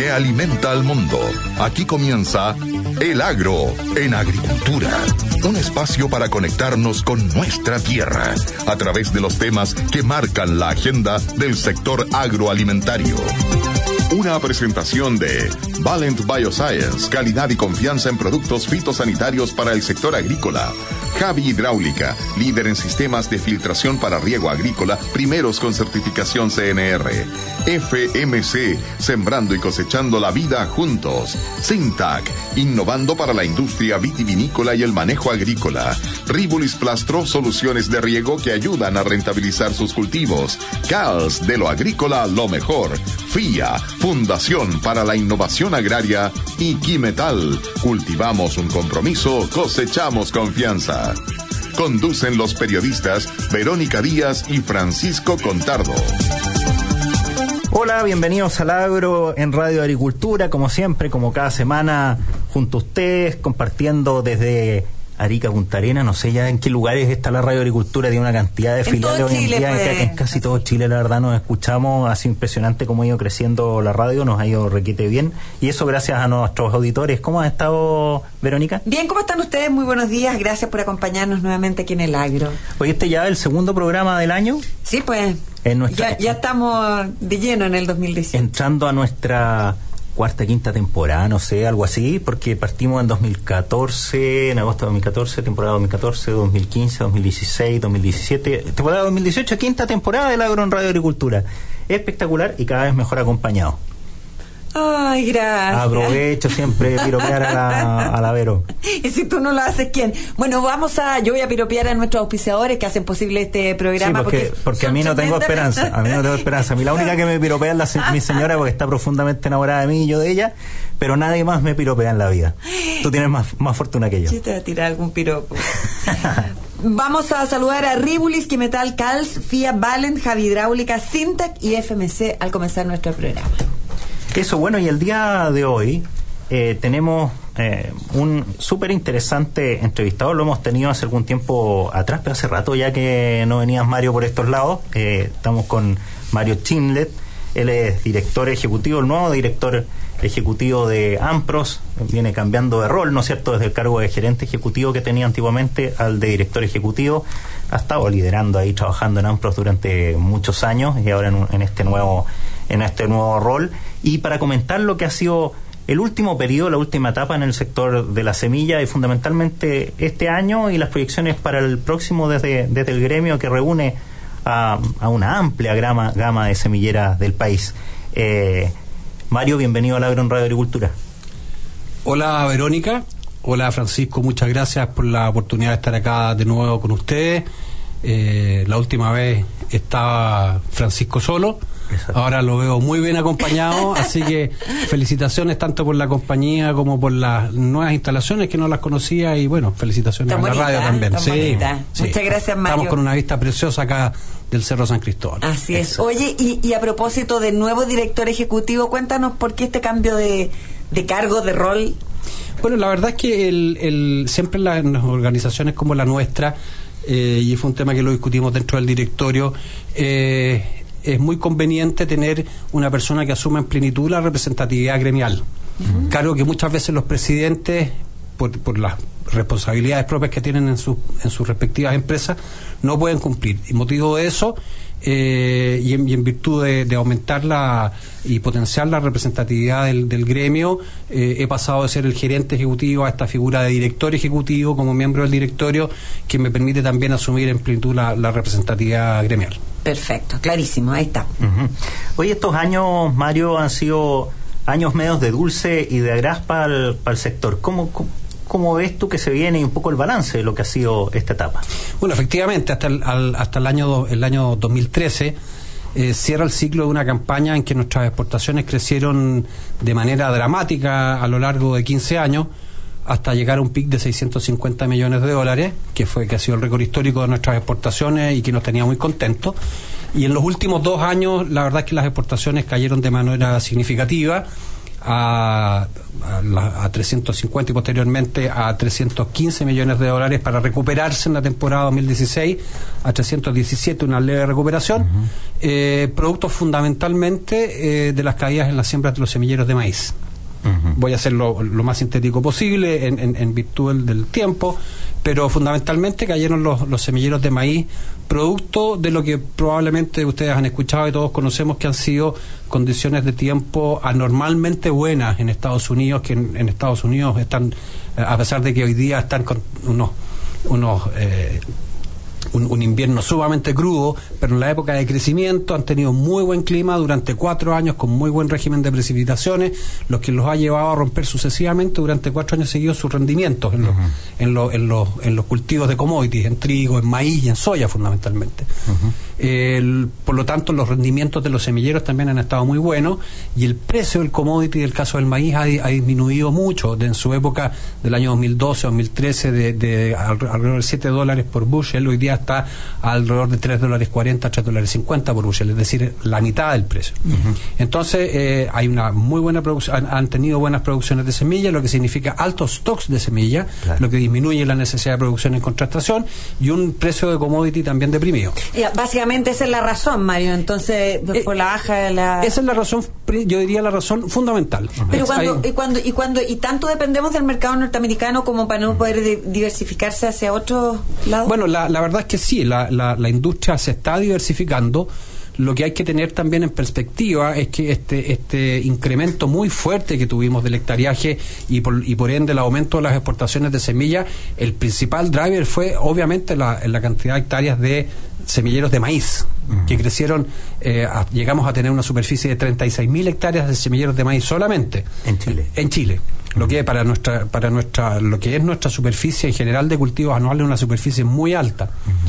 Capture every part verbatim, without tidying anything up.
que alimenta al mundo. Aquí comienza El Agro en Agricultura. Un espacio para conectarnos con nuestra tierra a través de los temas que marcan la agenda del sector agroalimentario. Una presentación de Valent Bioscience, calidad y confianza en productos fitosanitarios para el sector agrícola. Javi Hidráulica, líder en sistemas de filtración para riego agrícola, primeros con certificación C N R. F M C, sembrando y cosechando la vida juntos. Sintac, innovando para la industria vitivinícola y el manejo agrícola. Rivulis Plastro, soluciones de riego que ayudan a rentabilizar sus cultivos. Cals, de lo agrícola a lo mejor. F I A, Fundación para la Innovación Agraria. Y Quimetal, cultivamos un compromiso, cosechamos confianza. Conducen los periodistas Verónica Díaz y Francisco Contardo. Hola, bienvenidos al Agro en Radio Agricultura, como siempre, como cada semana, junto a ustedes, compartiendo desde Arica, Punta Arenas, no sé ya en qué lugares está la Radio Agricultura, tiene una cantidad de filiales hoy en día, pues. En casi todo Chile, la verdad, nos escuchamos, ha sido impresionante cómo ha ido creciendo la radio, nos ha ido requete bien, y eso gracias a nuestros auditores. ¿Cómo ha estado, Verónica? Bien, ¿cómo están ustedes? Muy buenos días, gracias por acompañarnos nuevamente aquí en El Agro. Hoy este ya es el segundo programa del año. Sí, pues, en nuestra... ya, ya estamos de lleno en el dos mil dieciocho. Entrando a nuestra... cuarta, quinta temporada, no sé, algo así, porque partimos en dos mil catorce, en agosto de dos mil catorce, temporada dos mil catorce, dos mil quince, dos mil dieciséis, dos mil diecisiete, temporada dos mil dieciocho, quinta temporada del Agro en Radio Agricultura. Espectacular y cada vez mejor acompañado. Ay, gracias. Aprovecho siempre piropear a la, a la Vero. Y si tú no lo haces, ¿quién? Bueno, vamos a, yo voy a piropear a nuestros auspiciadores que hacen posible este programa. Sí, porque, porque, porque a mí no tengo esperanza, a mí no tengo esperanza. A mí la única que me piropea es la, mi señora, porque está profundamente enamorada de mí y yo de ella, pero nadie más me piropea en la vida. Tú tienes más, más fortuna que yo. Sí, te voy a tirar algún piropo. Vamos a saludar a Rivulis, Quimetal, Cals, F I A, Valent, Javi Hidráulica, Sintac y F M C al comenzar nuestro programa. Eso, bueno, y el día de hoy eh, tenemos eh, un súper interesante entrevistador, lo hemos tenido hace algún tiempo atrás, pero hace rato ya que no venías, Mario, por estos lados. Eh, estamos con Mario Chindlet, él es director ejecutivo, el nuevo director ejecutivo de Ampros, viene cambiando de rol, ¿no es cierto?, desde el cargo de gerente ejecutivo que tenía antiguamente al de director ejecutivo. Ha estado liderando ahí, trabajando en Ampros durante muchos años y ahora en, en este nuevo en este nuevo rol. Y para comentar lo que ha sido el último periodo, la última etapa en el sector de la semilla y fundamentalmente este año y las proyecciones para el próximo desde, desde el gremio que reúne a, a una amplia gama, gama de semilleras del país. Eh, Mario, bienvenido al Agro en Radio Agricultura. Hola, Verónica. Hola, Francisco. Muchas gracias por la oportunidad de estar acá de nuevo con ustedes. Eh, la última vez estaba Francisco solo. Exacto. Ahora lo veo muy bien acompañado, así que felicitaciones tanto por la compañía como por las nuevas instalaciones que no las conocía y bueno, felicitaciones a la radio también. Sí, sí. Muchas gracias, Mario. Estamos con una vista preciosa acá del Cerro San Cristóbal. Así es. Eso. Oye, y, y a propósito del nuevo director ejecutivo, cuéntanos por qué este cambio de, de cargo, de rol. Bueno, la verdad es que el, el, siempre en, la, en las organizaciones como la nuestra, eh, y fue un tema que lo discutimos dentro del directorio, eh, es muy conveniente tener una persona que asuma en plenitud la representatividad gremial. Uh-huh. Claro que muchas veces los presidentes, por, por las responsabilidades propias que tienen en, su, en sus respectivas empresas, no pueden cumplir. Y motivo de eso, eh, y, en, y en virtud de, de aumentar la y potenciar la representatividad del, del gremio, eh, he pasado de ser el gerente ejecutivo a esta figura de director ejecutivo como miembro del directorio, que me permite también asumir en plenitud la, la representatividad gremial. Perfecto, clarísimo, ahí está. Uh-huh. Hoy estos años, Mario, han sido años medios de dulce y de agraz para el, para el sector. ¿Cómo, cómo, ¿Cómo ves tú que se viene y un poco el balance de lo que ha sido esta etapa? Bueno, efectivamente, hasta el, al, hasta el año el año dos mil trece eh, cierra el ciclo de una campaña en que nuestras exportaciones crecieron de manera dramática a lo largo de quince años, hasta llegar a un pic de seiscientos cincuenta millones de dólares, que fue que ha sido el récord histórico de nuestras exportaciones y que nos tenía muy contentos. Y en los últimos dos años, la verdad es que las exportaciones cayeron de manera significativa, a, a, la, a trescientos cincuenta y posteriormente a trescientos quince millones de dólares para recuperarse en la temporada dos mil dieciséis a trescientos diecisiete, una leve recuperación, uh-huh. eh, producto fundamentalmente eh, de las caídas en las siembras de los semilleros de maíz. Uh-huh. Voy a hacerlo lo más sintético posible en, en, en virtud del, del tiempo, pero fundamentalmente cayeron los, los semilleros de maíz, producto de lo que probablemente ustedes han escuchado y todos conocemos, que han sido condiciones de tiempo anormalmente buenas en Estados Unidos, que en, en Estados Unidos están, a pesar de que hoy día están con unos, unos eh, Un, un invierno sumamente crudo, pero en la época de crecimiento han tenido muy buen clima durante cuatro años con muy buen régimen de precipitaciones, lo que los ha llevado a romper sucesivamente durante cuatro años seguidos sus rendimientos en, uh-huh. los, en, lo, en, los, en los cultivos de commodities, en trigo, en maíz y en soya fundamentalmente. Uh-huh. El, por lo tanto, los rendimientos de los semilleros también han estado muy buenos y el precio del commodity del caso del maíz ha, ha disminuido mucho de, en su época del año dos mil doce, dos mil trece de, de alrededor de siete dólares por bushel, hoy día está alrededor de tres dólares cuarenta, tres dólares cincuenta por bushel, es decir, la mitad del precio. Uh-huh. Entonces, eh, hay una muy buena producción, han, han tenido buenas producciones de semillas, lo que significa altos stocks de semillas, claro. lo que disminuye la necesidad de producción en contratación y un precio de commodity también deprimido. Yeah, básicamente esa es la razón, Mario, entonces, eh, por la baja de la... Esa es la razón, yo diría la razón fundamental. Uh-huh. Pero cuando, y cuando, y cuando, y tanto dependemos del mercado norteamericano como para no poder de, diversificarse hacia otros lados. Bueno, la, la verdad es que sí, la, la, la industria se está diversificando. Lo que hay que tener también en perspectiva es que este este incremento muy fuerte que tuvimos del hectareaje y por, y por ende el aumento de las exportaciones de semillas, el principal driver fue obviamente la, la cantidad de hectáreas de semilleros de maíz, uh-huh. que crecieron, eh, a, llegamos a tener una superficie de treinta y seis mil hectáreas de semilleros de maíz solamente en Chile. En Chile. Lo que para nuestra para nuestra lo que es nuestra superficie en general de cultivos anuales es una superficie muy alta. Uh-huh.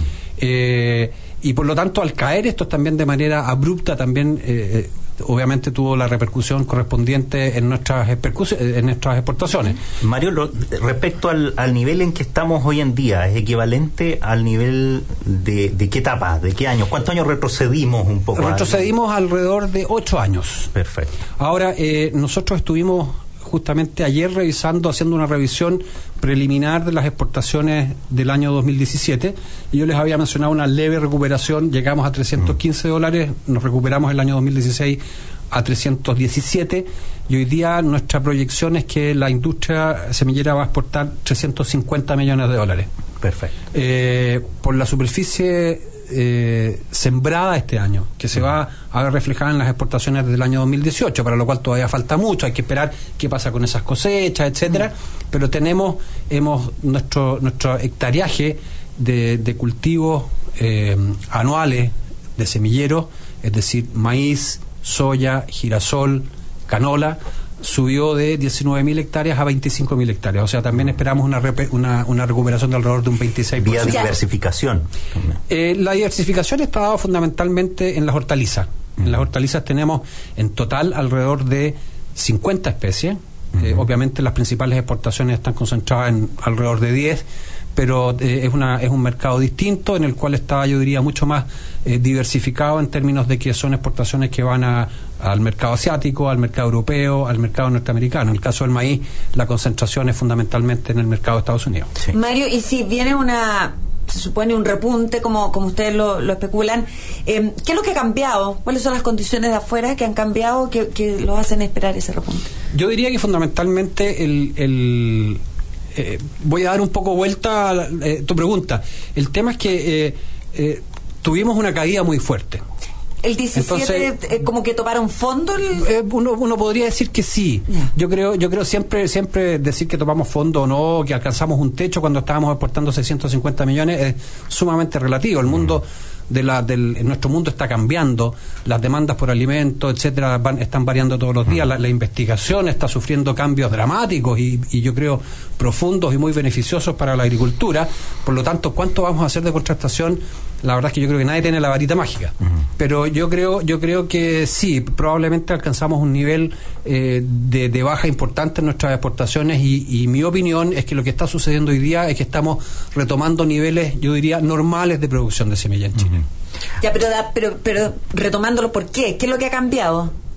Eh, y por lo tanto, al caer esto también de manera abrupta, también eh, obviamente tuvo la repercusión correspondiente en nuestras en nuestras exportaciones. Mario, lo, respecto al, al nivel en que estamos hoy en día, ¿es equivalente al nivel de, de qué etapa, de qué años? ¿Cuántos años retrocedimos un poco? Retrocedimos al... alrededor de ocho años. Perfecto. Ahora, eh, nosotros estuvimos justamente ayer revisando, haciendo una revisión preliminar de las exportaciones del año dos mil diecisiete, y yo les había mencionado una leve recuperación, llegamos a trescientos quince dólares, nos recuperamos el año dos mil dieciséis a trescientos diecisiete, y hoy día nuestra proyección es que la industria semillera va a exportar trescientos cincuenta millones de dólares. Perfecto. Eh, por la superficie Eh, sembrada este año, que se va a ver reflejada en las exportaciones del año dos mil dieciocho, para lo cual todavía falta mucho, hay que esperar qué pasa con esas cosechas, etcétera, mm. pero tenemos hemos nuestro nuestro hectareaje de, de cultivos eh, anuales de semilleros, es decir, maíz, soya, girasol, canola, subió de diecinueve mil hectáreas a veinticinco mil hectáreas, o sea, también esperamos una, repe, una una recuperación de alrededor de un veintiséis por ciento. Vía diversificación. Eh, la diversificación está dada fundamentalmente en las hortalizas. Uh-huh. En las hortalizas tenemos en total alrededor de cincuenta especies. Uh-huh. Eh, obviamente las principales exportaciones están concentradas en alrededor de diez, pero eh, es una es un mercado distinto en el cual está, yo diría, mucho más eh, diversificado en términos de que son exportaciones que van a al mercado asiático, al mercado europeo, al mercado norteamericano. En el caso del maíz, la concentración es fundamentalmente en el mercado de Estados Unidos. Sí. Mario, y si viene una, se supone un repunte, como, como ustedes lo, lo especulan, eh, ¿qué es lo que ha cambiado? ¿Cuáles son las condiciones de afuera que han cambiado que, que lo hacen esperar ese repunte? Yo diría que fundamentalmente el... el eh, voy a dar un poco vuelta a eh, tu pregunta. El tema es que eh, eh, tuvimos una caída muy fuerte. ¿El diecisiete Entonces, eh, como que toparon fondo? El... Eh, uno, uno podría decir que sí. Yeah. Yo creo yo creo siempre siempre decir que topamos fondo o no, que alcanzamos un techo cuando estábamos exportando seiscientos cincuenta millones es sumamente relativo. El mundo de la del nuestro mundo está cambiando, las demandas por alimentos, etcétera, van, están variando todos los días, la, la investigación está sufriendo cambios dramáticos y, y yo creo profundos y muy beneficiosos para la agricultura. Por lo tanto, ¿cuánto vamos a hacer de contratación? La verdad es que yo creo que nadie tiene la varita mágica, uh-huh. pero yo creo yo creo que sí, probablemente alcanzamos un nivel eh, de, de baja importante en nuestras exportaciones y, y mi opinión es que lo que está sucediendo hoy día es que estamos retomando niveles, yo diría, normales de producción de semilla en Chile. Uh-huh. Ya, pero, pero, pero retomándolo, ¿por qué? ¿Qué es lo que ha cambiado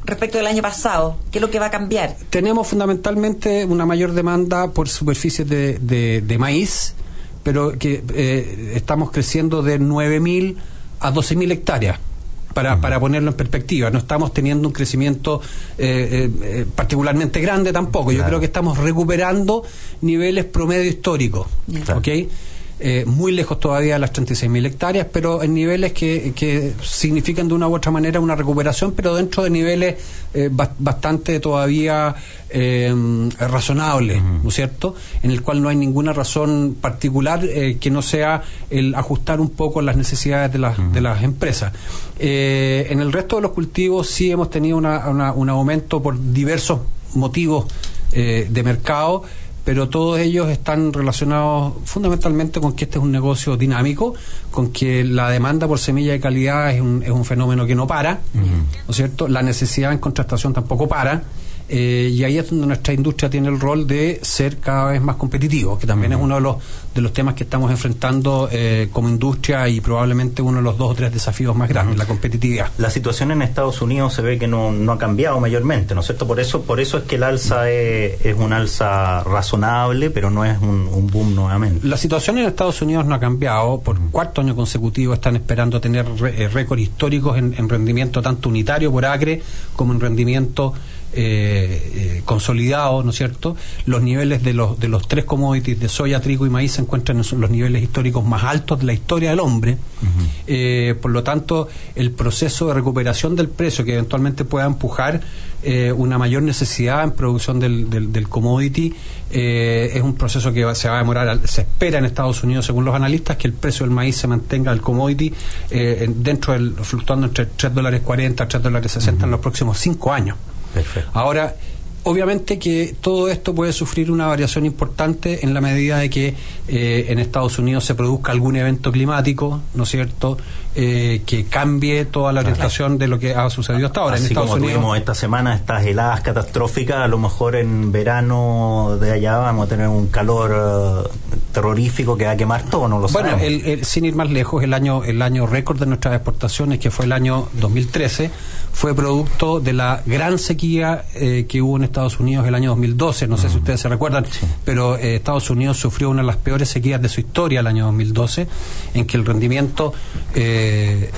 respecto del año pasado? ¿Qué es lo que va a cambiar? Tenemos fundamentalmente una mayor demanda por superficies de, de, de maíz, pero que eh, estamos creciendo de nueve mil a doce mil hectáreas. Para, para ponerlo en perspectiva, no estamos teniendo un crecimiento eh, eh, particularmente grande tampoco. Yo claro. creo que estamos recuperando niveles promedio históricos, claro. ¿okay? Eh, muy lejos todavía de las treinta y seis mil hectáreas, pero en niveles que, que significan de una u otra manera una recuperación, pero dentro de niveles eh, ba- bastante todavía eh, razonables, uh-huh. ¿no es cierto? En el cual no hay ninguna razón particular eh, que no sea el ajustar un poco las necesidades de las, uh-huh. de las empresas. Eh, en el resto de los cultivos sí hemos tenido una, una, un aumento por diversos motivos eh, de mercado, pero todos ellos están relacionados fundamentalmente con que este es un negocio dinámico, con que la demanda por semilla de calidad es un, es un fenómeno que no para, uh-huh. ¿no es cierto? La necesidad en contratación tampoco para, eh, y ahí es donde nuestra industria tiene el rol de ser cada vez más competitivo, que también uh-huh. es uno de los de los temas que estamos enfrentando eh, como industria y probablemente uno de los dos o tres desafíos más grandes, uh-huh. la competitividad. La situación en Estados Unidos se ve que no, no ha cambiado mayormente, ¿no es cierto? Por eso por eso es que el alza es, es un alza razonable, pero no es un, un boom nuevamente. La situación en Estados Unidos no ha cambiado. Por uh-huh. cuarto año consecutivo están esperando tener re, eh, récords históricos en, en rendimiento tanto unitario por acre como en rendimiento Eh, eh, consolidado, ¿no es cierto? Los niveles de los de los tres commodities de soya, trigo y maíz se encuentran en los niveles históricos más altos de la historia del hombre. Uh-huh. eh, por lo tanto, el proceso de recuperación del precio que eventualmente pueda empujar eh, una mayor necesidad en producción del, del, del commodity eh, es un proceso que va, se va a demorar. Se espera en Estados Unidos, según los analistas, que el precio del maíz se mantenga, el commodity, eh, dentro del, fluctuando entre tres dólares cuarenta a tres dólares sesenta uh-huh. en los próximos cinco años. Perfecto. Ahora, obviamente que todo esto puede sufrir una variación importante en la medida de que eh, en Estados Unidos se produzca algún evento climático, ¿no es cierto?, eh, que cambie toda la orientación de lo que ha sucedido hasta ahora. Así en Estados como Unidos tuvimos esta semana estas heladas catastróficas, a lo mejor en verano de allá vamos a tener un calor uh, terrorífico que va a quemar todo, no lo bueno, sabemos. el, el, sin ir más lejos, el año el año récord de nuestras exportaciones, que fue el año dos mil trece, fue producto de la gran sequía eh, que hubo en Estados Unidos el año dos mil doce. No sé mm. si ustedes se recuerdan, sí. pero eh, Estados Unidos sufrió una de las peores sequías de su historia el año dos mil doce, en que el rendimiento eh,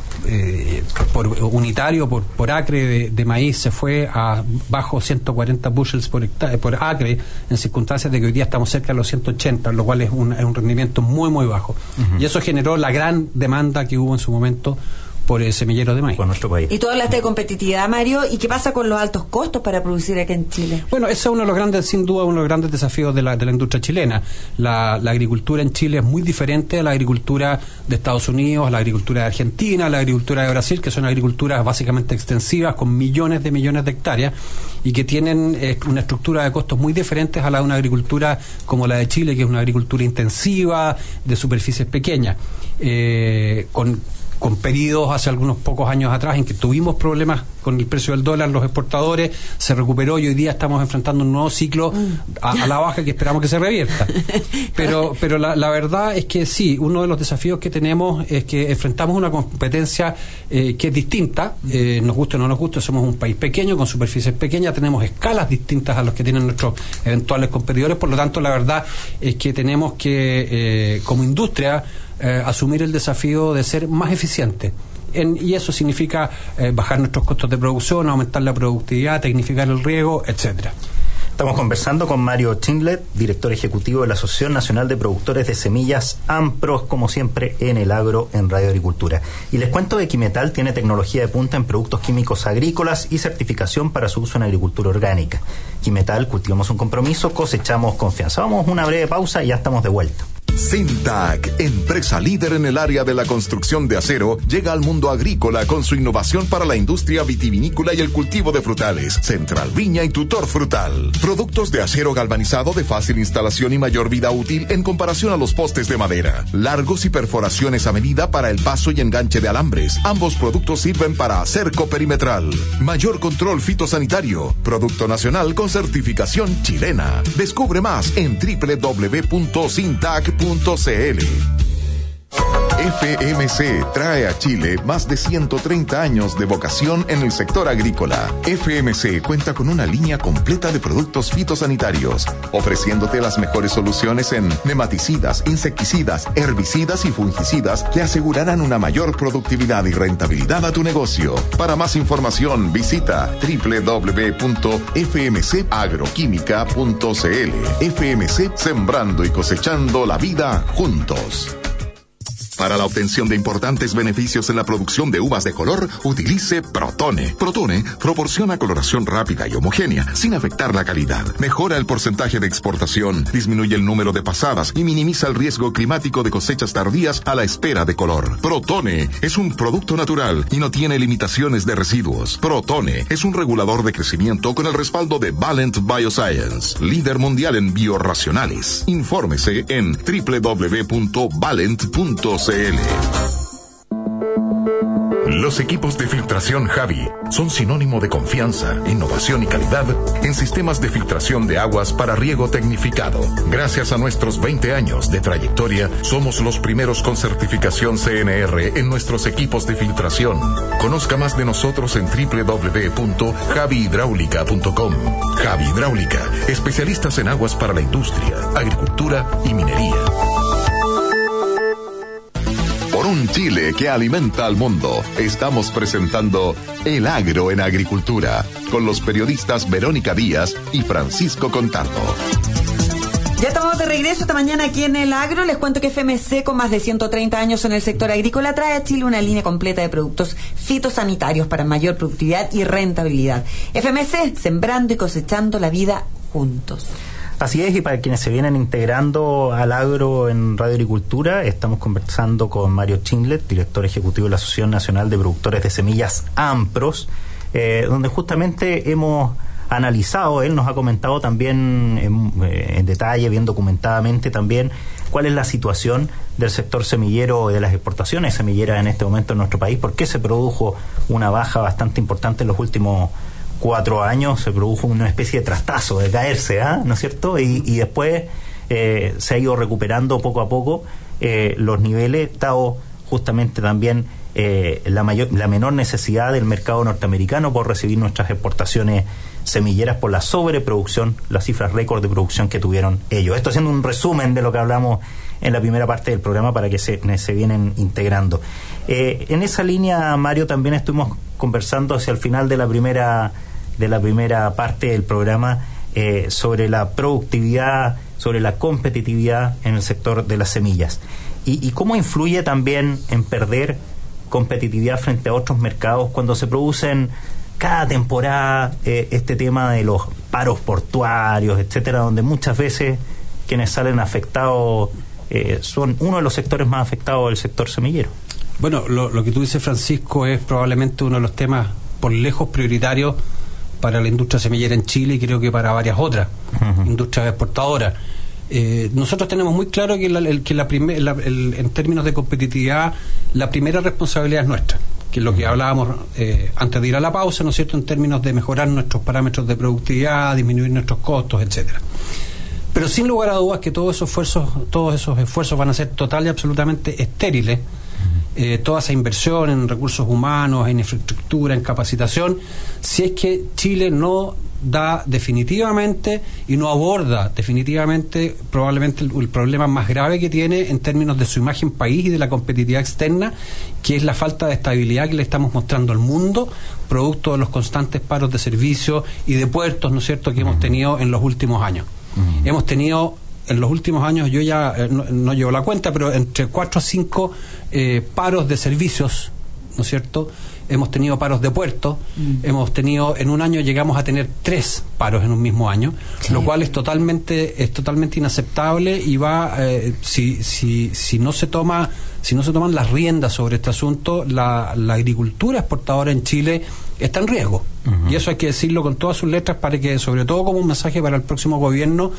eh, por unitario, por, por acre de, de maíz se fue a bajo ciento cuarenta bushels por, hectárea, por acre, en circunstancias de que hoy día estamos cerca de los ciento ochenta, lo cual es un, es un rendimiento muy muy bajo. Uh-huh. Y eso generó la gran demanda que hubo en su momento por el semillero de maíz. Por nuestro país. Y tú hablaste de competitividad, Mario, ¿y qué pasa con los altos costos para producir aquí en Chile? Bueno, ese es uno de los grandes, sin duda, uno de los grandes desafíos de la, de la industria chilena. La, la agricultura en Chile es muy diferente a la agricultura de Estados Unidos, a la agricultura de Argentina, a la agricultura de Brasil, que son agriculturas básicamente extensivas, con millones de millones de hectáreas, y que tienen eh, una estructura de costos muy diferentes a la de una agricultura como la de Chile, que es una agricultura intensiva, de superficies pequeñas, eh, con con periodos hace algunos pocos años atrás en que tuvimos problemas con el precio del dólar, los exportadores, se recuperó y hoy día estamos enfrentando un nuevo ciclo a, a la baja que esperamos que se revierta. Pero pero la, la verdad es que sí, uno de los desafíos que tenemos es que enfrentamos una competencia eh, que es distinta, eh, nos guste o no nos guste, somos un país pequeño, con superficies pequeñas, tenemos escalas distintas a las que tienen nuestros eventuales competidores, por lo tanto la verdad es que tenemos que, eh, como industria, Eh, asumir el desafío de ser más eficiente. En, y eso significa eh, bajar nuestros costos de producción, aumentar la productividad, tecnificar el riego, etcétera. Estamos conversando con Mario Chinglet, director ejecutivo de la Asociación Nacional de Productores de Semillas, AMPROS, como siempre en el agro en Radio Agricultura. Y les cuento que Quimetal tiene tecnología de punta en productos químicos agrícolas y certificación para su uso en agricultura orgánica. Quimetal, cultivamos un compromiso, cosechamos confianza. Vamos a una breve pausa y ya estamos de vuelta. Sintac, empresa líder en el área de la construcción de acero, llega al mundo agrícola con su innovación para la industria vitivinícola y el cultivo de frutales. Central Viña y Tutor Frutal. Productos de acero galvanizado de fácil instalación y mayor vida útil en comparación a los postes de madera. Largos y perforaciones a medida para el paso y enganche de alambres. Ambos productos sirven para cerco perimetral. Mayor control fitosanitario. Producto nacional con certificación chilena. Descubre más en doble u doble u doble u punto sintac punto c l. F M C trae a Chile más de ciento treinta años de vocación en el sector agrícola. F M C cuenta con una línea completa de productos fitosanitarios, ofreciéndote las mejores soluciones en nematicidas, insecticidas, herbicidas y fungicidas que asegurarán una mayor productividad y rentabilidad a tu negocio. Para más información, visita doble u doble u doble u punto f m c agroquímica punto c l. F M C, sembrando y cosechando la vida juntos. Para la obtención de importantes beneficios en la producción de uvas de color, utilice Protone. Protone proporciona coloración rápida y homogénea, sin afectar la calidad. Mejora el porcentaje de exportación, disminuye el número de pasadas y minimiza el riesgo climático de cosechas tardías a la espera de color. Protone es un producto natural y no tiene limitaciones de residuos. Protone es un regulador de crecimiento con el respaldo de Valent Bioscience, líder mundial en biorracionales. Infórmese en doble u doble u doble u punto valent punto c l. Los equipos de filtración Javi son sinónimo de confianza, innovación y calidad en sistemas de filtración de aguas para riego tecnificado. Gracias a nuestros veinte años de trayectoria, somos los primeros con certificación C N R en nuestros equipos de filtración. Conozca más de nosotros en doble u doble u doble u punto javi hidráulica punto com. Javi Hidráulica, especialistas en aguas para la industria, agricultura y minería. Por un Chile que alimenta al mundo, estamos presentando El Agro en Agricultura, con los periodistas Verónica Díaz y Francisco Contardo. Ya estamos de regreso esta mañana aquí en El Agro. Les cuento que F M C, con más de ciento treinta años en el sector agrícola, trae a Chile una línea completa de productos fitosanitarios para mayor productividad y rentabilidad. F M C, sembrando y cosechando la vida juntos. Así es, y para quienes se vienen integrando al agro en Radio Agricultura, estamos conversando con Mario Chinglet, director ejecutivo de la Asociación Nacional de Productores de Semillas AMPROS, eh, donde justamente hemos analizado, él nos ha comentado también en, eh, en detalle, bien documentadamente también, cuál es la situación del sector semillero y de las exportaciones semilleras en este momento en nuestro país, por qué se produjo una baja bastante importante en los últimos cuatro años, se produjo una especie de trastazo, de caerse, ¿eh? ¿no es cierto? Y, y después eh, se ha ido recuperando poco a poco eh, los niveles, dado justamente también eh, la, mayor, la menor necesidad del mercado norteamericano por recibir nuestras exportaciones semilleras por la sobreproducción, las cifras récord de producción que tuvieron ellos. Esto haciendo un resumen de lo que hablamos en la primera parte del programa para que se, se vienen integrando. Eh, en esa línea, Mario, también estuvimos conversando hacia el final de la primera de la primera parte del programa eh, sobre la productividad, sobre la competitividad en el sector de las semillas y, y cómo influye también en perder competitividad frente a otros mercados cuando se producen cada temporada eh, este tema de los paros portuarios, etcétera, donde muchas veces quienes salen afectados eh, son uno de los sectores más afectados del sector semillero. Bueno, lo, lo que tú dices, Francisco, es probablemente uno de los temas por lejos prioritarios para la industria semillera en Chile y creo que para varias otras uh-huh. industrias exportadoras. Eh, nosotros tenemos muy claro que, la, el, que la primer, la, el, en términos de competitividad la primera responsabilidad es nuestra, que es lo que hablábamos eh, antes de ir a la pausa, ¿no es cierto?, en términos de mejorar nuestros parámetros de productividad, disminuir nuestros costos, etcétera. Pero sin lugar a dudas que todos esos esfuerzos, todos esos esfuerzos van a ser total y absolutamente estériles. Eh, toda esa inversión en recursos humanos, en infraestructura, en capacitación, si es que Chile no da definitivamente y no aborda definitivamente probablemente el, el problema más grave que tiene en términos de su imagen país y de la competitividad externa, que es la falta de estabilidad que le estamos mostrando al mundo, producto de los constantes paros de servicios y de puertos, ¿no es cierto?, que uh-huh. hemos tenido en los últimos años. Uh-huh. Hemos tenido en los últimos años, yo ya eh, no, no llevo la cuenta, pero entre cuatro a cinco eh, paros de servicios, ¿no es cierto? Hemos tenido paros de puertos, mm. hemos tenido, en un año llegamos a tener tres paros en un mismo año, sí. lo cual es totalmente es totalmente inaceptable y va, eh, si, si, si no se toma si no se toman las riendas sobre este asunto, la, la agricultura exportadora en Chile está en riesgo. Uh-huh. Y eso hay que decirlo con todas sus letras para que, sobre todo como un mensaje para el próximo gobierno,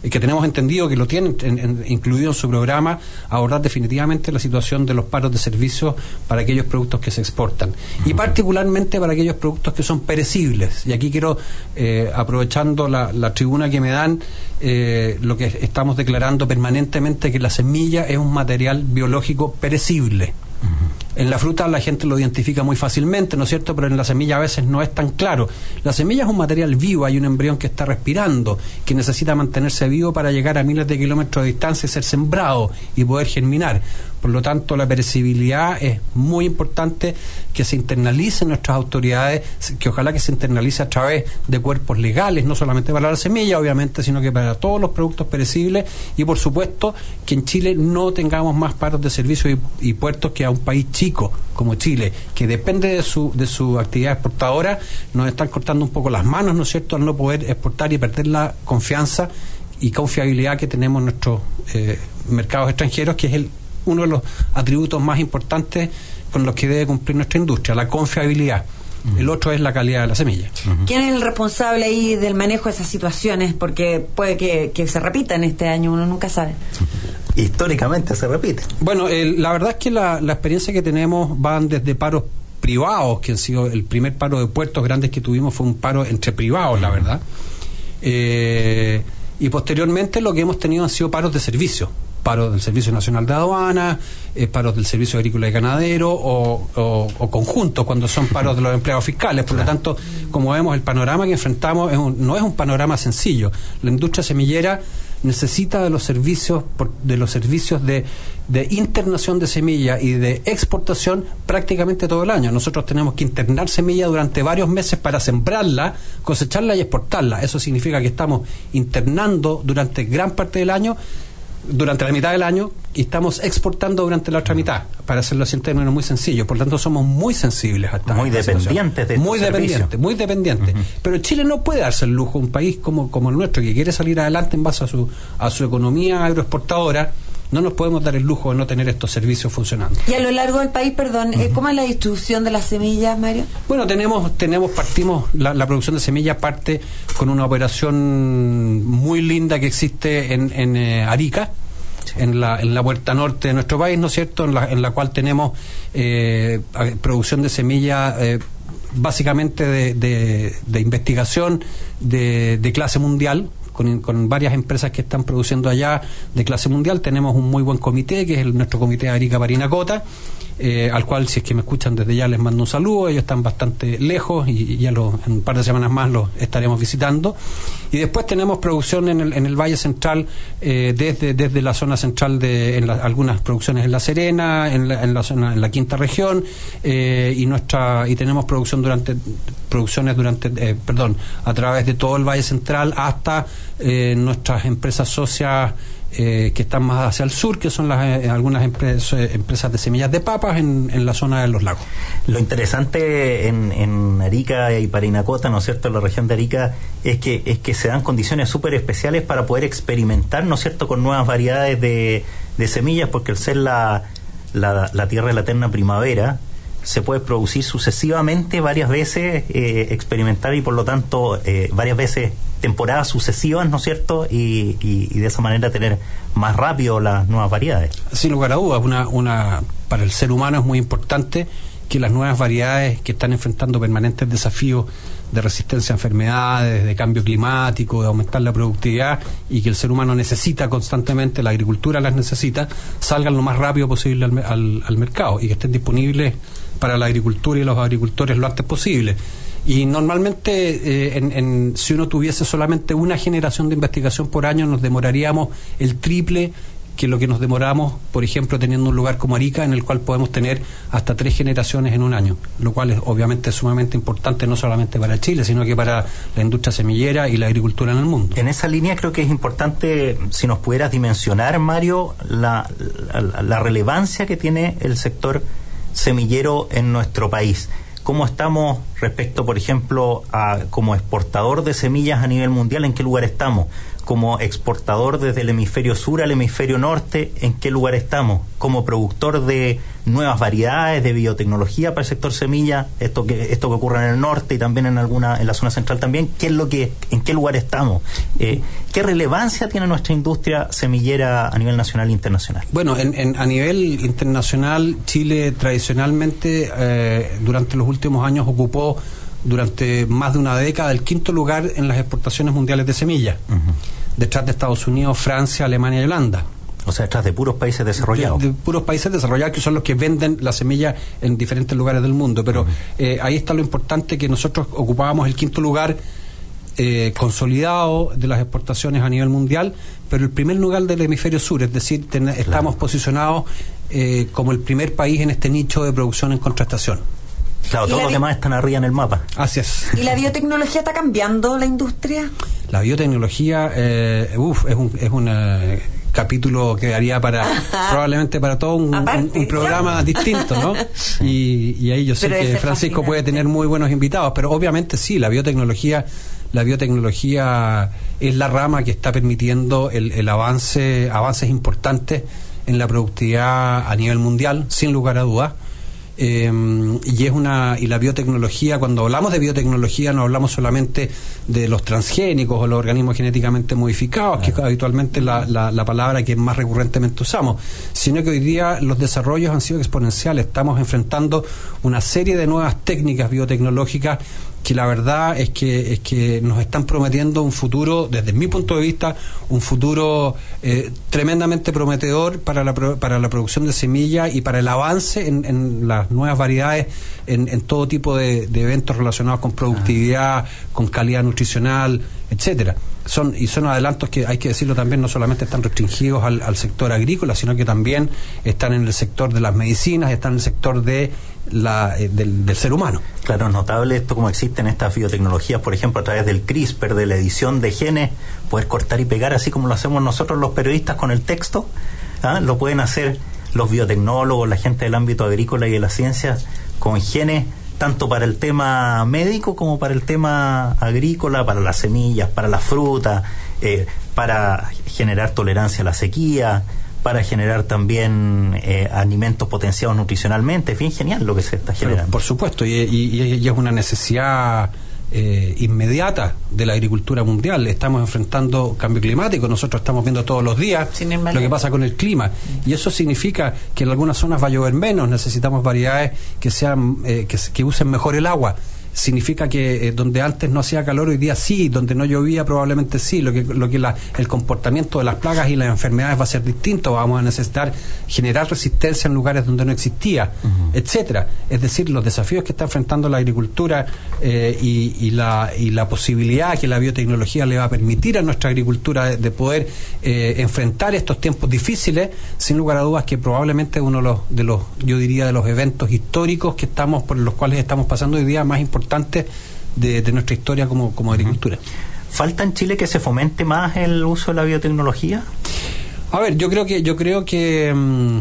que tenemos entendido que lo tienen en, en, incluido en su programa, abordar definitivamente la situación de los paros de servicios para aquellos productos que se exportan y particularmente para aquellos productos que son perecibles. Y aquí quiero, eh, aprovechando la, la tribuna que me dan, eh, lo que estamos declarando permanentemente, que la semilla es un material biológico perecible. En la fruta la gente lo identifica muy fácilmente, ¿no es cierto? Pero en la semilla a veces no es tan claro. La semilla es un material vivo, hay un embrión que está respirando, que necesita mantenerse vivo para llegar a miles de kilómetros de distancia y ser sembrado y poder germinar. Por lo tanto, la perecibilidad es muy importante, que se internalice en nuestras autoridades, que ojalá que se internalice a través de cuerpos legales, no solamente para la semilla, obviamente, sino que para todos los productos perecibles, y por supuesto que en Chile no tengamos más paros de servicio y, y puertos, que a un país chico como Chile, que depende de su, de su actividad exportadora, nos están cortando un poco las manos, ¿no es cierto?, al no poder exportar y perder la confianza y confiabilidad que tenemos en nuestros eh, mercados extranjeros, que es el uno de los atributos más importantes con los que debe cumplir nuestra industria, la confiabilidad. Uh-huh. El otro es la calidad de la semilla. Uh-huh. ¿Quién es el responsable ahí del manejo de esas situaciones? Porque puede que, que se repitan este año, uno nunca sabe. Históricamente se repite. Bueno, el, la verdad es que la, la experiencia que tenemos van desde paros privados, que han sido el primer paro de puertos grandes que tuvimos fue un paro entre privados, la verdad. Eh, y posteriormente lo que hemos tenido han sido paros de servicio. Paros del Servicio Nacional de Aduanas, eh, paros del Servicio Agrícola y Ganadero o, o, o conjuntos cuando son paros de los empleados fiscales. Por lo tanto, como vemos, el panorama que enfrentamos es un, no es un panorama sencillo. La industria semillera necesita de los servicios por, de los servicios de, de internación de semilla y de exportación prácticamente todo el año. Nosotros tenemos que internar semilla durante varios meses para sembrarla, cosecharla y exportarla. Eso significa que estamos internando durante gran parte del año, durante la mitad del año, y estamos exportando durante la otra mitad, para hacerlo así en términos muy sencillos. Por lo tanto, somos muy sensibles a esta muy esta dependientes de muy dependientes, muy dependientes. Uh-huh. Pero Chile no puede darse el lujo, un país como, como el nuestro, que quiere salir adelante en base a su, a su economía agroexportadora, no nos podemos dar el lujo de no tener estos servicios funcionando. Y a lo largo del país, perdón, uh-huh. ¿cómo es la distribución de las semillas, Mario? Bueno, tenemos, tenemos partimos, la, la producción de semillas parte con una operación muy linda que existe en, en eh, Arica, en la, en la puerta norte de nuestro país, ¿no es cierto?, en la, en la cual tenemos eh, producción de semillas eh, básicamente de, de, de investigación de, de clase mundial, con, con varias empresas que están produciendo allá de clase mundial. Tenemos un muy buen comité, que es el, nuestro comité de Arica Parinacota, eh, al cual, si es que me escuchan desde ya, les mando un saludo. Ellos están bastante lejos y, y ya lo, en un par de semanas más los estaremos visitando. Y después tenemos producción en el, en el Valle Central, eh, desde, desde la zona central, de en la, algunas producciones en La Serena, en la, en la zona, en la quinta región, eh, y nuestra y tenemos producción durante producciones durante eh, perdón a través de todo el Valle Central hasta eh, nuestras empresas socias eh, que están más hacia el sur, que son las eh, algunas empresas, eh, empresas de semillas de papas en, en la zona de los lagos. Lo interesante en, en Arica y Parinacota, ¿no es cierto?, en la región de Arica, es que es que se dan condiciones súper especiales para poder experimentar, ¿no es cierto?, con nuevas variedades de, de semillas, porque al ser la, la, la tierra de la eterna primavera, se puede producir sucesivamente varias veces, eh, experimentar y por lo tanto eh, varias veces temporadas sucesivas, ¿no es cierto?, y, y, y de esa manera tener más rápido las nuevas variedades. Sin lugar a dudas, una, una, para el ser humano es muy importante que las nuevas variedades que están enfrentando permanentes desafíos de resistencia a enfermedades, de cambio climático, de aumentar la productividad, y que el ser humano necesita constantemente, la agricultura las necesita, salgan lo más rápido posible al, al, al mercado y que estén disponibles para la agricultura y los agricultores lo antes posible. Y normalmente, eh, en, en, si uno tuviese solamente una generación de investigación por año, nos demoraríamos el triple que lo que nos demoramos, por ejemplo, teniendo un lugar como Arica, en el cual podemos tener hasta tres generaciones en un año, lo cual es obviamente sumamente importante, no solamente para Chile, sino que para la industria semillera y la agricultura en el mundo. En esa línea creo que es importante, si nos pudieras dimensionar, Mario, la, la, la relevancia que tiene el sector semillero en nuestro país. ¿Cómo estamos respecto, por ejemplo, a como exportador de semillas a nivel mundial? ¿En qué lugar estamos? como exportador desde el hemisferio sur al hemisferio norte, ¿en qué lugar estamos? Como productor de nuevas variedades, de biotecnología para el sector semilla, esto que esto que ocurre en el norte y también en alguna en la zona central también, ¿qué es lo que, en qué lugar estamos? Eh, ¿Qué relevancia tiene nuestra industria semillera a nivel nacional e internacional? Bueno, en, en, a nivel internacional, Chile tradicionalmente eh, durante los últimos años ocupó durante más de una década el quinto lugar en las exportaciones mundiales de semillas, uh-huh. detrás de Estados Unidos, Francia, Alemania y Holanda. O sea, detrás de puros países desarrollados. De, de puros países desarrollados, que son los que venden la semilla en diferentes lugares del mundo. Pero uh-huh. eh, ahí está lo importante, que nosotros ocupábamos el quinto lugar eh, consolidado de las exportaciones a nivel mundial, pero el primer lugar del hemisferio sur, es decir, ten, claro. estamos posicionados eh, como el primer país en este nicho de producción en contrastación. Claro, todos los demás están arriba en el mapa. Así es. ¿Y la biotecnología está cambiando la industria? La biotecnología, eh, uf, es un, es un eh, capítulo que daría para, probablemente para todo un, un, un programa distinto, ¿no? Y, y ahí yo sé pero que Francisco puede tener muy buenos invitados, pero obviamente sí, la biotecnología, la biotecnología es la rama que está permitiendo el, el avance, avances importantes en la productividad a nivel mundial, sin lugar a dudas. Eh, y es una y la biotecnología, cuando hablamos de biotecnología no hablamos solamente de los transgénicos o los organismos genéticamente modificados, claro. que es habitualmente la, la, la palabra que más recurrentemente usamos, sino que hoy día los desarrollos han sido exponenciales. Estamos enfrentando una serie de nuevas técnicas biotecnológicas que la verdad es que es que nos están prometiendo un futuro, desde mi punto de vista, un futuro eh, tremendamente prometedor para la para la producción de semillas y para el avance en, en las nuevas variedades, en, en todo tipo de, de eventos relacionados con productividad, con calidad nutricional, etcétera. Son y son adelantos que, hay que decirlo también, no solamente están restringidos al, al sector agrícola, sino que también están en el sector de las medicinas, están en el sector de la eh, del, del ser humano. Claro, es notable esto, como existen estas biotecnologías, por ejemplo, a través del CRISPR, de la edición de genes, poder cortar y pegar, así como lo hacemos nosotros los periodistas con el texto, ¿ah? Lo pueden hacer los biotecnólogos, la gente del ámbito agrícola y de las ciencias, con genes tanto para el tema médico como para el tema agrícola, para las semillas, para la fruta, eh, para generar tolerancia a la sequía, para generar también eh, alimentos potenciados nutricionalmente. Es bien genial lo que se está generando. Pero, por supuesto, y, y, y es una necesidad eh, inmediata de la agricultura mundial. Estamos enfrentando cambio climático, nosotros estamos viendo todos los días lo que pasa con el clima, y eso significa que en algunas zonas va a llover menos, necesitamos variedades que sean eh, que, que usen mejor el agua. Significa que eh, donde antes no hacía calor, hoy día sí, donde no llovía probablemente sí, lo que lo que la, el comportamiento de las plagas y las enfermedades va a ser distinto, vamos a necesitar generar resistencia en lugares donde no existía, uh-huh. etcétera. Es decir, los desafíos que está enfrentando la agricultura eh, y, y la y la posibilidad que la biotecnología le va a permitir a nuestra agricultura de, de poder eh, enfrentar estos tiempos difíciles, sin lugar a dudas que probablemente uno de los, de los yo diría de los eventos históricos que estamos por los cuales estamos pasando hoy día más importantes De, de nuestra historia como, como agricultura. ¿Falta en Chile que se fomente más el uso de la biotecnología? A ver, yo creo que yo creo que mm,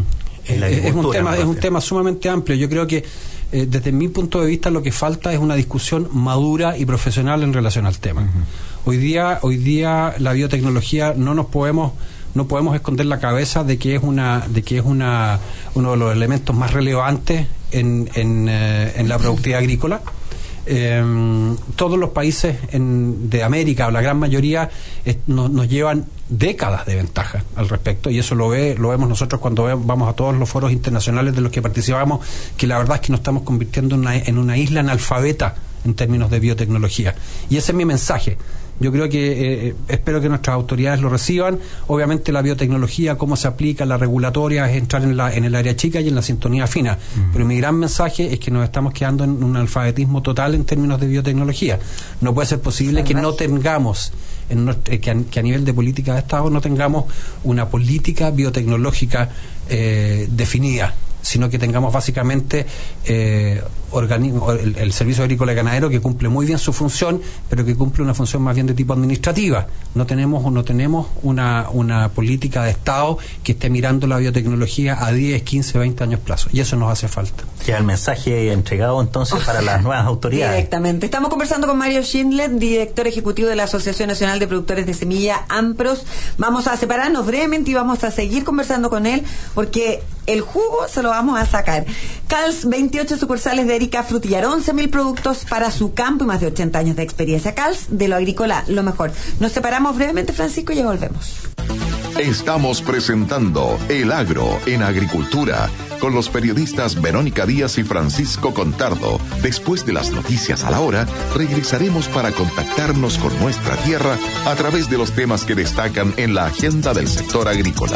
es un tema es un tema sumamente amplio. Yo creo que eh, desde mi punto de vista lo que falta es una discusión madura y profesional en relación al tema. Uh-huh. Hoy día hoy día la biotecnología no nos podemos no podemos esconder la cabeza de que es una de que es una uno de los elementos más relevantes en en, eh, en la productividad agrícola. Eh, todos los países en, de América, o la gran mayoría, eh, no, nos llevan décadas de ventaja al respecto, y eso lo ve lo vemos nosotros cuando ve, vamos a todos los foros internacionales de los que participamos, que la verdad es que nos estamos convirtiendo en una, en una isla analfabeta en términos de biotecnología, y ese es mi mensaje. Yo creo que, eh, espero que nuestras autoridades lo reciban. Obviamente la biotecnología, cómo se aplica, la regulatoria, es entrar en, la, en el área chica y en la sintonía fina. Uh-huh. Pero mi gran mensaje es que nos estamos quedando en un alfabetismo total en términos de biotecnología. No puede ser posible que no tengamos, en nuestro, que, a, que a nivel de política de Estado no tengamos una política biotecnológica eh, definida. sino que tengamos básicamente eh, organismo, el, el Servicio Agrícola y Ganadero, que cumple muy bien su función, pero que cumple una función más bien de tipo administrativa. No tenemos no tenemos una, una política de Estado que esté mirando la biotecnología a diez, quince, veinte años plazo, y eso nos hace falta. Ya el mensaje entregado entonces para las nuevas autoridades. Directamente. Estamos conversando con Mario Schindler, director ejecutivo de la Asociación Nacional de Productores de Semilla, AMPROS. Vamos a separarnos brevemente y vamos a seguir conversando con él, porque el jugo se lo vamos a sacar. Cals, veintiocho sucursales de Erika Frutillar, once mil productos para su campo y más de ochenta años de experiencia. Cals, de lo agrícola, lo mejor. Nos separamos brevemente, Francisco, y ya volvemos. Estamos presentando El Agro en Agricultura con los periodistas Verónica Díaz y Francisco Contardo. Después de las noticias a la hora, regresaremos para contactarnos con nuestra tierra a través de los temas que destacan en la agenda del sector agrícola.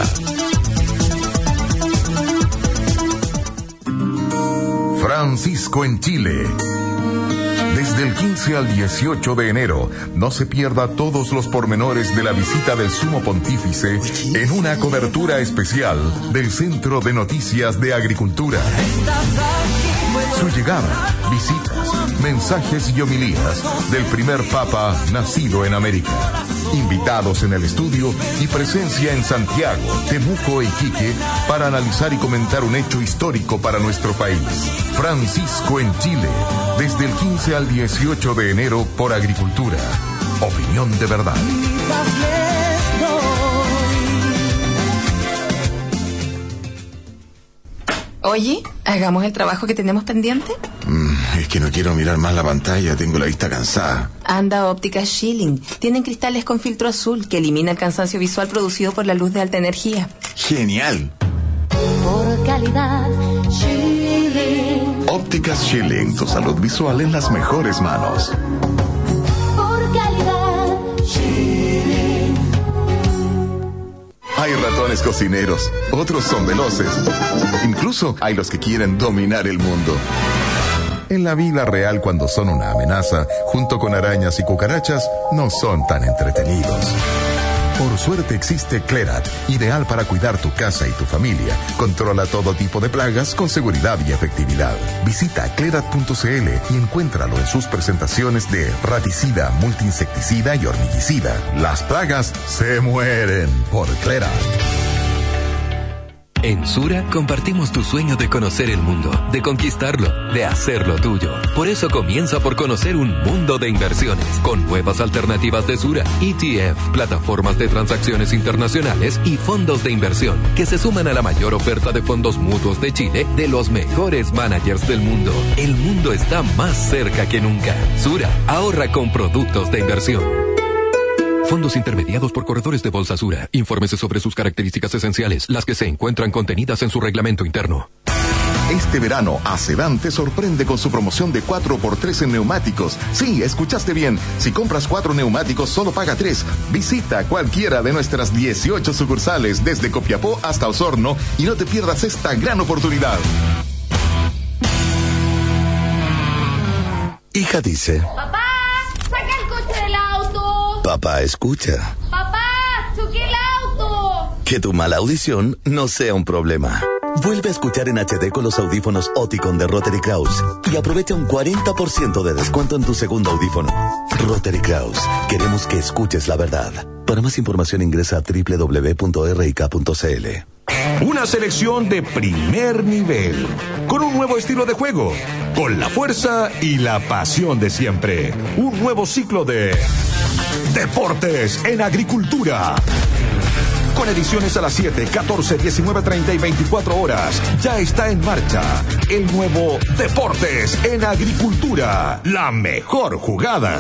Francisco en Chile. Desde el quince al dieciocho de enero, no se pierda todos los pormenores de la visita del Sumo Pontífice en una cobertura especial del Centro de Noticias de Agricultura. Su llegada, visitas, mensajes y homilías del primer Papa nacido en América. Invitados en el estudio y presencia en Santiago, Temuco e Iquique para analizar y comentar un hecho histórico para nuestro país. Francisco en Chile, desde el quince al dieciocho de enero por Agricultura. Opinión de verdad. Oye, ¿hagamos el trabajo que tenemos pendiente? Mm, es que no quiero mirar más la pantalla, tengo la vista cansada. Anda a Óptica Schilling. Tienen cristales con filtro azul que elimina el cansancio visual producido por la luz de alta energía. ¡Genial! Por calidad, Schilling. Ópticas Schilling, tu salud visual en las mejores manos. Por calidad, Schilling. Hay ratones cocineros, otros son veloces. Incluso hay los que quieren dominar el mundo. En la vida real, cuando son una amenaza, junto con arañas y cucarachas, no son tan entretenidos. Por suerte existe Clerat, ideal para cuidar tu casa y tu familia. Controla todo tipo de plagas con seguridad y efectividad. Visita clerat punto c l y encuéntralo en sus presentaciones de raticida, multiinsecticida y hormiguicida. Las plagas se mueren por Clerat. En Sura compartimos tu sueño de conocer el mundo, de conquistarlo, de hacerlo tuyo. Por eso comienza por conocer un mundo de inversiones, con nuevas alternativas de Sura, E T F, plataformas de transacciones internacionales y fondos de inversión, que se suman a la mayor oferta de fondos mutuos de Chile de los mejores managers del mundo. El mundo está más cerca que nunca. Sura, ahorra con productos de inversión. Fondos intermediados por corredores de Bolsa Sura. Infórmese sobre sus características esenciales, las que se encuentran contenidas en su reglamento interno. Este verano, Acedan te sorprende con su promoción de cuatro por tres en neumáticos. Sí, escuchaste bien. Si compras cuatro neumáticos, solo paga tres. Visita cualquiera de nuestras dieciocho sucursales, desde Copiapó hasta Osorno, y no te pierdas esta gran oportunidad. Hija dice... Papá, saca el coche del auto. Papá, escucha. Papá, choqué el auto. Que tu mala audición no sea un problema. Vuelve a escuchar en H D con los audífonos Oticon de Rotary Kraus y aprovecha un cuarenta por ciento de descuento en tu segundo audífono. Rotary Kraus, queremos que escuches la verdad. Para más información ingresa a doble u doble u doble u punto r i k punto c l. Una selección de primer nivel, con un nuevo estilo de juego, con la fuerza y la pasión de siempre. Un nuevo ciclo de Deportes en Agricultura. Con ediciones a las siete, catorce, diecinueve, treinta y veinticuatro horas. Ya está en marcha el nuevo Deportes en Agricultura. La mejor jugada.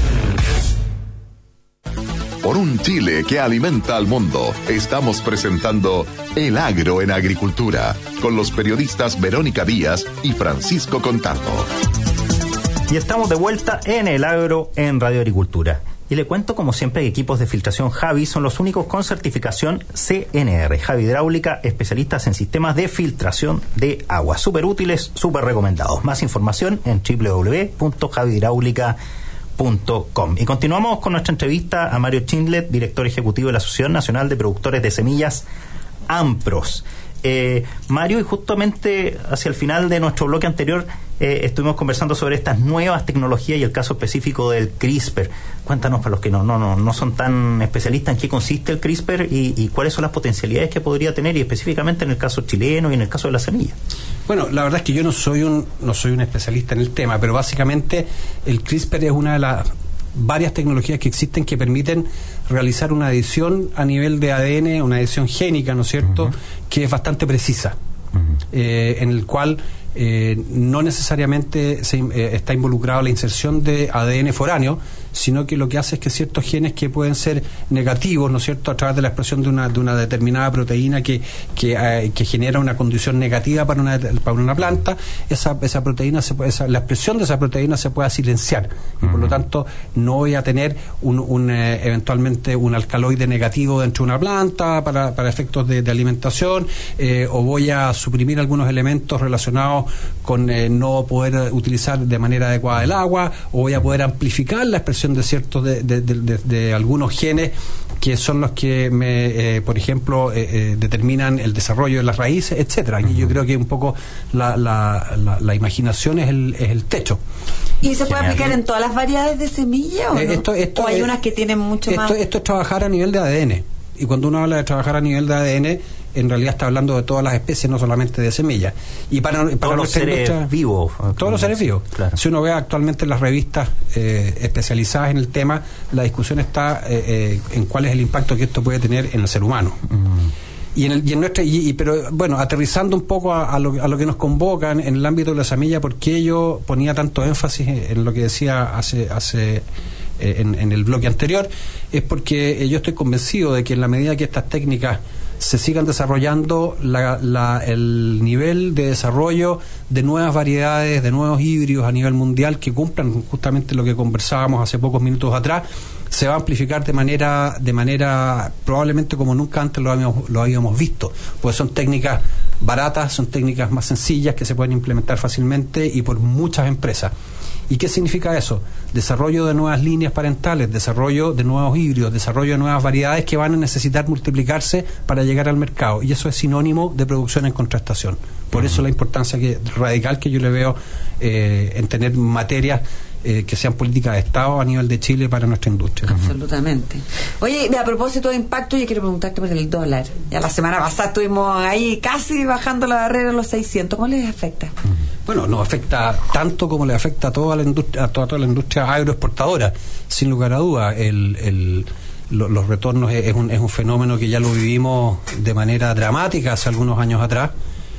Por un Chile que alimenta al mundo, estamos presentando El Agro en Agricultura, con los periodistas Verónica Díaz y Francisco Contardo. Y estamos de vuelta en El Agro en Radio Agricultura. Y le cuento, como siempre, que equipos de filtración Javi son los únicos con certificación C N R. Javi Hidráulica, especialistas en sistemas de filtración de agua. Súper útiles, súper recomendados. Más información en doble u doble u doble u punto javi hidráulica punto com. Y continuamos con nuestra entrevista a Mario Schindler, director ejecutivo de la Asociación Nacional de Productores de Semillas, AMPROS. eh, Mario, y justamente hacia el final de nuestro bloque anterior eh, estuvimos conversando sobre estas nuevas tecnologías y el caso específico del CRISPR. Cuéntanos, para los que no no no, no son tan especialistas, en qué consiste el CRISPR y, y cuáles son las potencialidades que podría tener, y específicamente en el caso chileno y en el caso de la semilla. Bueno, la verdad es que yo no soy un no soy un especialista en el tema, pero básicamente el CRISPR es una de las varias tecnologías que existen que permiten realizar una edición a nivel de A D N, una edición génica, ¿no es cierto?, uh-huh. que es bastante precisa, uh-huh. eh, en el cual eh, no necesariamente se, eh, está involucrada la inserción de A D N foráneo, sino que lo que hace es que ciertos genes que pueden ser negativos, ¿no es cierto?, a través de la expresión de una de una determinada proteína que que, eh, que genera una condición negativa para una para una planta, esa esa proteína se puede, esa, la expresión de esa proteína se pueda silenciar, y por lo tanto no voy a tener un, un eh, eventualmente un alcaloide negativo dentro de una planta para, para efectos de, de alimentación, eh, o voy a suprimir algunos elementos relacionados con eh, no poder utilizar de manera adecuada el agua, o voy a poder amplificar la expresión de ciertos de, de, de, de, de algunos genes que son los que me, eh, por ejemplo, eh, eh, determinan el desarrollo de las raíces, etcétera. Y yo creo que un poco la, la, la, la imaginación es el, es el techo. ¿Y se puede aplicar en todas las variedades de semilla o, eh, no? esto, esto ¿O hay es, unas que tienen mucho esto, más? Esto es trabajar a nivel de A D N. Y cuando uno habla de trabajar a nivel de A D N, en realidad está hablando de todas las especies, no solamente de semillas. Y para, para todos los seres vivos. Todos los seres vivos. Claro. Si uno ve actualmente en las revistas eh, especializadas en el tema, la discusión está eh, eh, en cuál es el impacto que esto puede tener en el ser humano. Mm. Y en, el, y en nuestra, y, y, pero bueno, aterrizando un poco a, a, lo, a lo que nos convocan en el ámbito de la semilla, ¿por qué yo ponía tanto énfasis en lo que decía hace hace en, en el bloque anterior? Es porque yo estoy convencido de que en la medida que estas técnicas se sigan desarrollando, la, la, el nivel de desarrollo de nuevas variedades, de nuevos híbridos a nivel mundial que cumplan justamente lo que conversábamos hace pocos minutos atrás, se va a amplificar de manera de manera probablemente como nunca antes lo habíamos, lo habíamos visto, pues son técnicas baratas, son técnicas más sencillas que se pueden implementar fácilmente y por muchas empresas. ¿Y qué significa eso? Desarrollo de nuevas líneas parentales, desarrollo de nuevos híbridos, desarrollo de nuevas variedades que van a necesitar multiplicarse para llegar al mercado, y eso es sinónimo de producción en contrastación. Por eso la importancia que, radical que yo le veo eh, en tener materias eh, que sean políticas de Estado a nivel de Chile para nuestra industria. Absolutamente. Oye, a propósito de impacto, yo quiero preguntarte por el dólar. Ya la semana pasada estuvimos ahí casi bajando la barrera a los seiscientos. ¿Cómo les afecta? Bueno, nos afecta tanto como le afecta a toda la industria, a toda, toda la industria agroexportadora, sin lugar a duda. El, el, lo, los retornos es, es, un, es un fenómeno que ya lo vivimos de manera dramática hace algunos años atrás,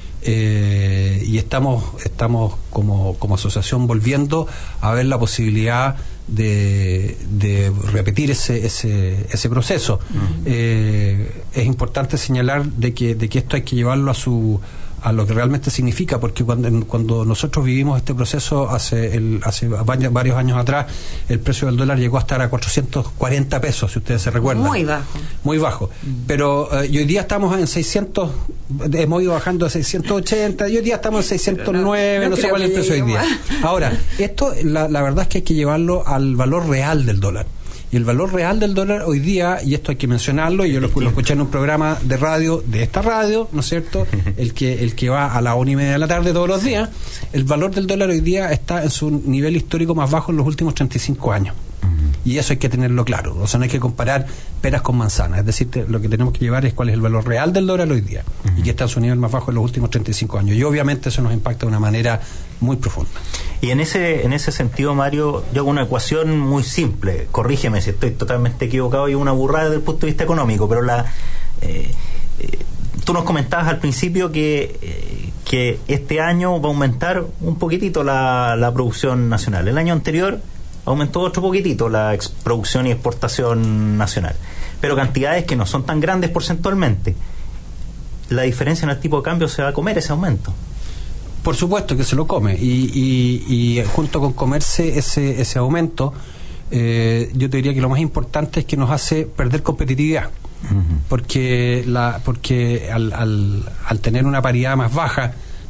eh, y estamos estamos como, como asociación volviendo a ver la posibilidad de, de repetir ese ese, ese proceso. Uh-huh. Eh, es importante señalar de que de que esto hay que llevarlo a su a lo que realmente significa, porque cuando cuando nosotros vivimos este proceso hace el, hace varios años atrás, el precio del dólar llegó a estar a cuatrocientos cuarenta pesos, si ustedes se recuerdan. Muy bajo. Muy bajo. Mm. Pero eh, y hoy día estamos en seiscientos, hemos ido bajando a seiscientos ochenta, y hoy día estamos en seiscientos nueve, no, no, no sé cuál es el precio hoy día. Ahora, esto, la, la verdad es que hay que llevarlo al valor real del dólar. Y el valor real del dólar hoy día, y esto hay que mencionarlo, y yo lo, lo escuché en un programa de radio, de esta radio, ¿no es cierto?, el que el que va a la una y media de la tarde todos los días, el valor del dólar hoy día está en su nivel histórico más bajo en los últimos treinta y cinco años. Y eso hay que tenerlo claro, o sea, no hay que comparar peras con manzanas, es decir, te, lo que tenemos que llevar es cuál es el valor real del dólar hoy día, uh-huh. y que está en su nivel más bajo en los últimos treinta y cinco años, y obviamente eso nos impacta de una manera muy profunda. Y en ese en ese sentido, Mario, yo hago una ecuación muy simple, corrígeme si estoy totalmente equivocado y una burrada desde el punto de vista económico, pero la eh, eh, tú nos comentabas al principio que eh, que este año va a aumentar un poquitito la, la producción nacional. El año anterior aumentó otro poquitito la ex- producción y exportación nacional, pero cantidades que no son tan grandes porcentualmente. La diferencia en el tipo de cambio se va a comer ese aumento. Por supuesto que se lo come, y, y, y junto con comerse ese, ese aumento, eh, yo te diría que lo más importante es que nos hace perder competitividad, uh-huh. porque la porque al, al, al tener una paridad más baja,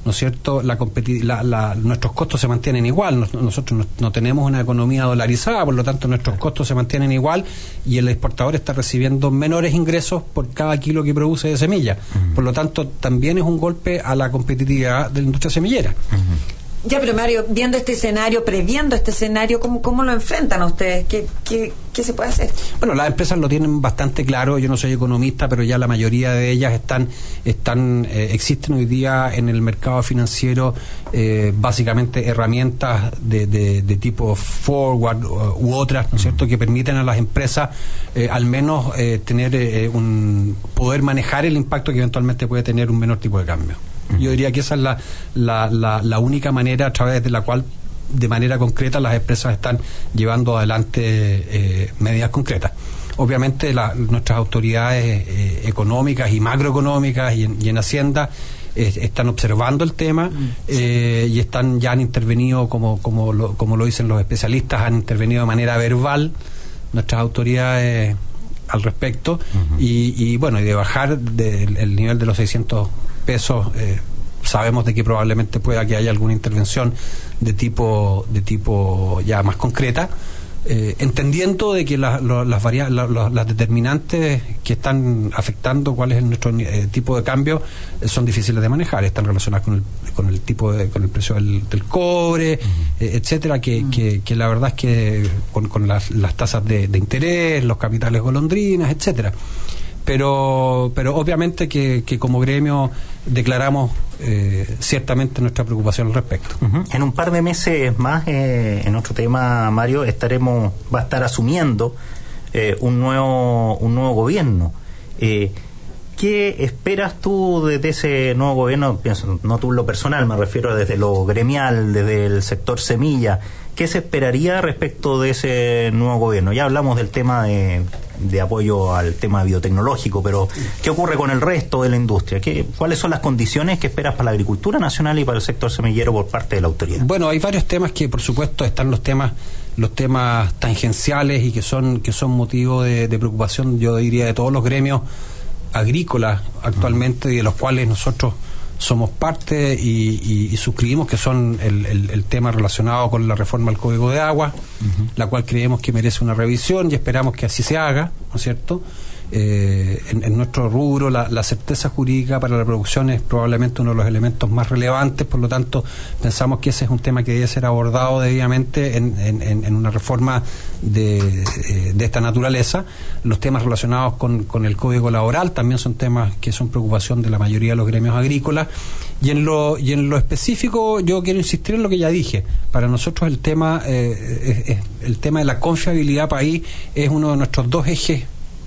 ¿no es cierto?, la, competi- la, la nuestros costos se mantienen igual. Nos, nosotros no, no tenemos una economía dolarizada, por lo tanto nuestros costos se mantienen igual y el exportador está recibiendo menores ingresos por cada kilo que produce de semilla. Uh-huh. Por lo tanto, también es un golpe a la competitividad de la industria semillera. Uh-huh. Ya, pero Mario, viendo este escenario, previendo este escenario, ¿cómo, cómo lo enfrentan ustedes? ¿Qué, qué, ¿Qué se puede hacer? Bueno, las empresas lo tienen bastante claro. Yo no soy economista, pero ya la mayoría de ellas están, están eh, existen hoy día en el mercado financiero eh, básicamente herramientas de, de, de tipo forward uh, u otras, ¿no es cierto?, que permiten a las empresas eh, al menos eh, tener eh, un poder manejar el impacto que eventualmente puede tener un menor tipo de cambio. Yo diría que esa es la, la, la, la única manera a través de la cual de manera concreta las empresas están llevando adelante eh, medidas concretas. Obviamente la, nuestras autoridades eh, económicas y macroeconómicas y en, y en Hacienda eh, están observando el tema eh, y están ya han intervenido, como, como, lo, como lo dicen los especialistas, han intervenido de manera verbal nuestras autoridades al respecto. Uh-huh. y, y bueno, y de bajar de, el, el nivel de los seiscientos pesos, eh, sabemos de que probablemente pueda que haya alguna intervención de tipo de tipo ya más concreta, eh, entendiendo de que la, lo, las, varia, la, lo, las determinantes que están afectando cuál es nuestro eh, tipo de cambio eh, son difíciles de manejar, están relacionadas con el, con el tipo de, con el precio del, del cobre, uh-huh. eh, etcétera, que, uh-huh. que, que la verdad es que con, con las, las tasas de, de interés, los capitales golondrinas, etcétera. Pero, pero obviamente que, que como gremio declaramos eh, ciertamente nuestra preocupación al respecto. Uh-huh. En un par de meses más, eh, en otro tema, Mario, estaremos, va a estar asumiendo eh, un nuevo, un nuevo gobierno. Eh, ¿Qué esperas tú desde ese nuevo gobierno? Pienso, no tú en lo personal, me refiero desde lo gremial, desde el sector semilla. ¿Qué se esperaría respecto de ese nuevo gobierno? Ya hablamos del tema de, de apoyo al tema biotecnológico, pero ¿qué ocurre con el resto de la industria? ¿Qué, ¿Cuáles son las condiciones que esperas para la agricultura nacional y para el sector semillero por parte de la autoridad? Bueno, hay varios temas que, por supuesto, están los temas los temas tangenciales y que son que son motivo de, de preocupación, yo diría, de todos los gremios agrícolas actualmente, uh-huh. y de los cuales nosotros somos parte y, y, y suscribimos, que son el, el, el tema relacionado con la reforma al Código de Agua, uh-huh. la cual creemos que merece una revisión y esperamos que así se haga, ¿no es cierto? Eh, en, en nuestro rubro la, la certeza jurídica para la producción es probablemente uno de los elementos más relevantes, por lo tanto pensamos que ese es un tema que debe ser abordado debidamente en, en, en una reforma de, de esta naturaleza. Los temas relacionados con, con el Código Laboral también son temas que son preocupación de la mayoría de los gremios agrícolas, y en lo, y en lo específico yo quiero insistir en lo que ya dije. Para nosotros el tema eh, es, es, el tema de la confiabilidad país es uno de nuestros dos ejes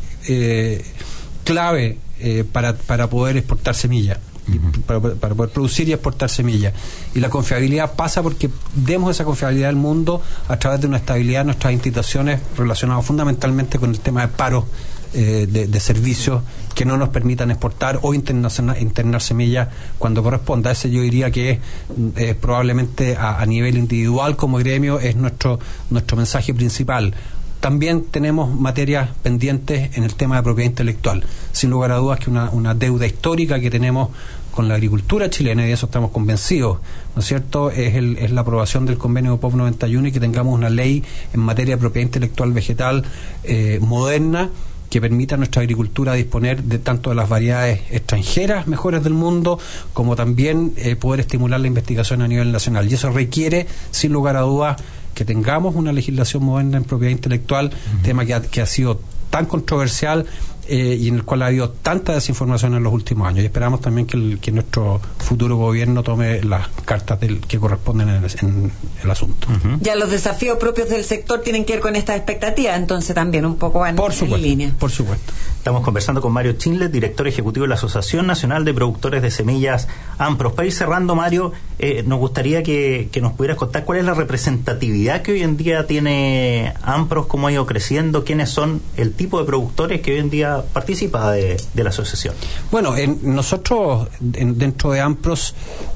Eh, clave eh, para, para poder exportar semillas, uh-huh. para, para poder producir y exportar semillas. Y la confiabilidad pasa porque demos esa confiabilidad al mundo a través de una estabilidad de nuestras instituciones relacionadas fundamentalmente con el tema de paro eh, de, de servicios que no nos permitan exportar o internar, internar semillas cuando corresponda. Ese yo diría que es eh, probablemente a, a nivel individual como gremio es nuestro, nuestro mensaje principal. También tenemos materias pendientes en el tema de propiedad intelectual. Sin lugar a dudas que una, una deuda histórica que tenemos con la agricultura chilena, y de eso estamos convencidos, ¿no es cierto?, es, el, es la aprobación del convenio P O P noventa y uno y que tengamos una ley en materia de propiedad intelectual vegetal eh, moderna que permita a nuestra agricultura disponer de tanto de las variedades extranjeras mejores del mundo, como también eh, poder estimular la investigación a nivel nacional. Y eso requiere, sin lugar a dudas, que tengamos una legislación moderna en propiedad intelectual, uh-huh. tema que ha, que ha sido tan controversial eh, y en el cual ha habido tanta desinformación en los últimos años. Y esperamos también que, el, que nuestro futuro gobierno tome las cartas del, que corresponden en el, en el asunto. Uh-huh. Ya los desafíos propios del sector tienen que ver con estas expectativas, entonces también un poco van por supuesto, en línea. Por supuesto. Estamos conversando con Mario Chinlet, director ejecutivo de la Asociación Nacional de Productores de Semillas AMPROS. Para ir cerrando, Mario, eh, nos gustaría que, que nos pudieras contar cuál es la representatividad que hoy en día tiene AMPROS, cómo ha ido creciendo, quiénes son el tipo de productores que hoy en día participa de, de la asociación. Bueno, en, nosotros en, dentro de AMPROS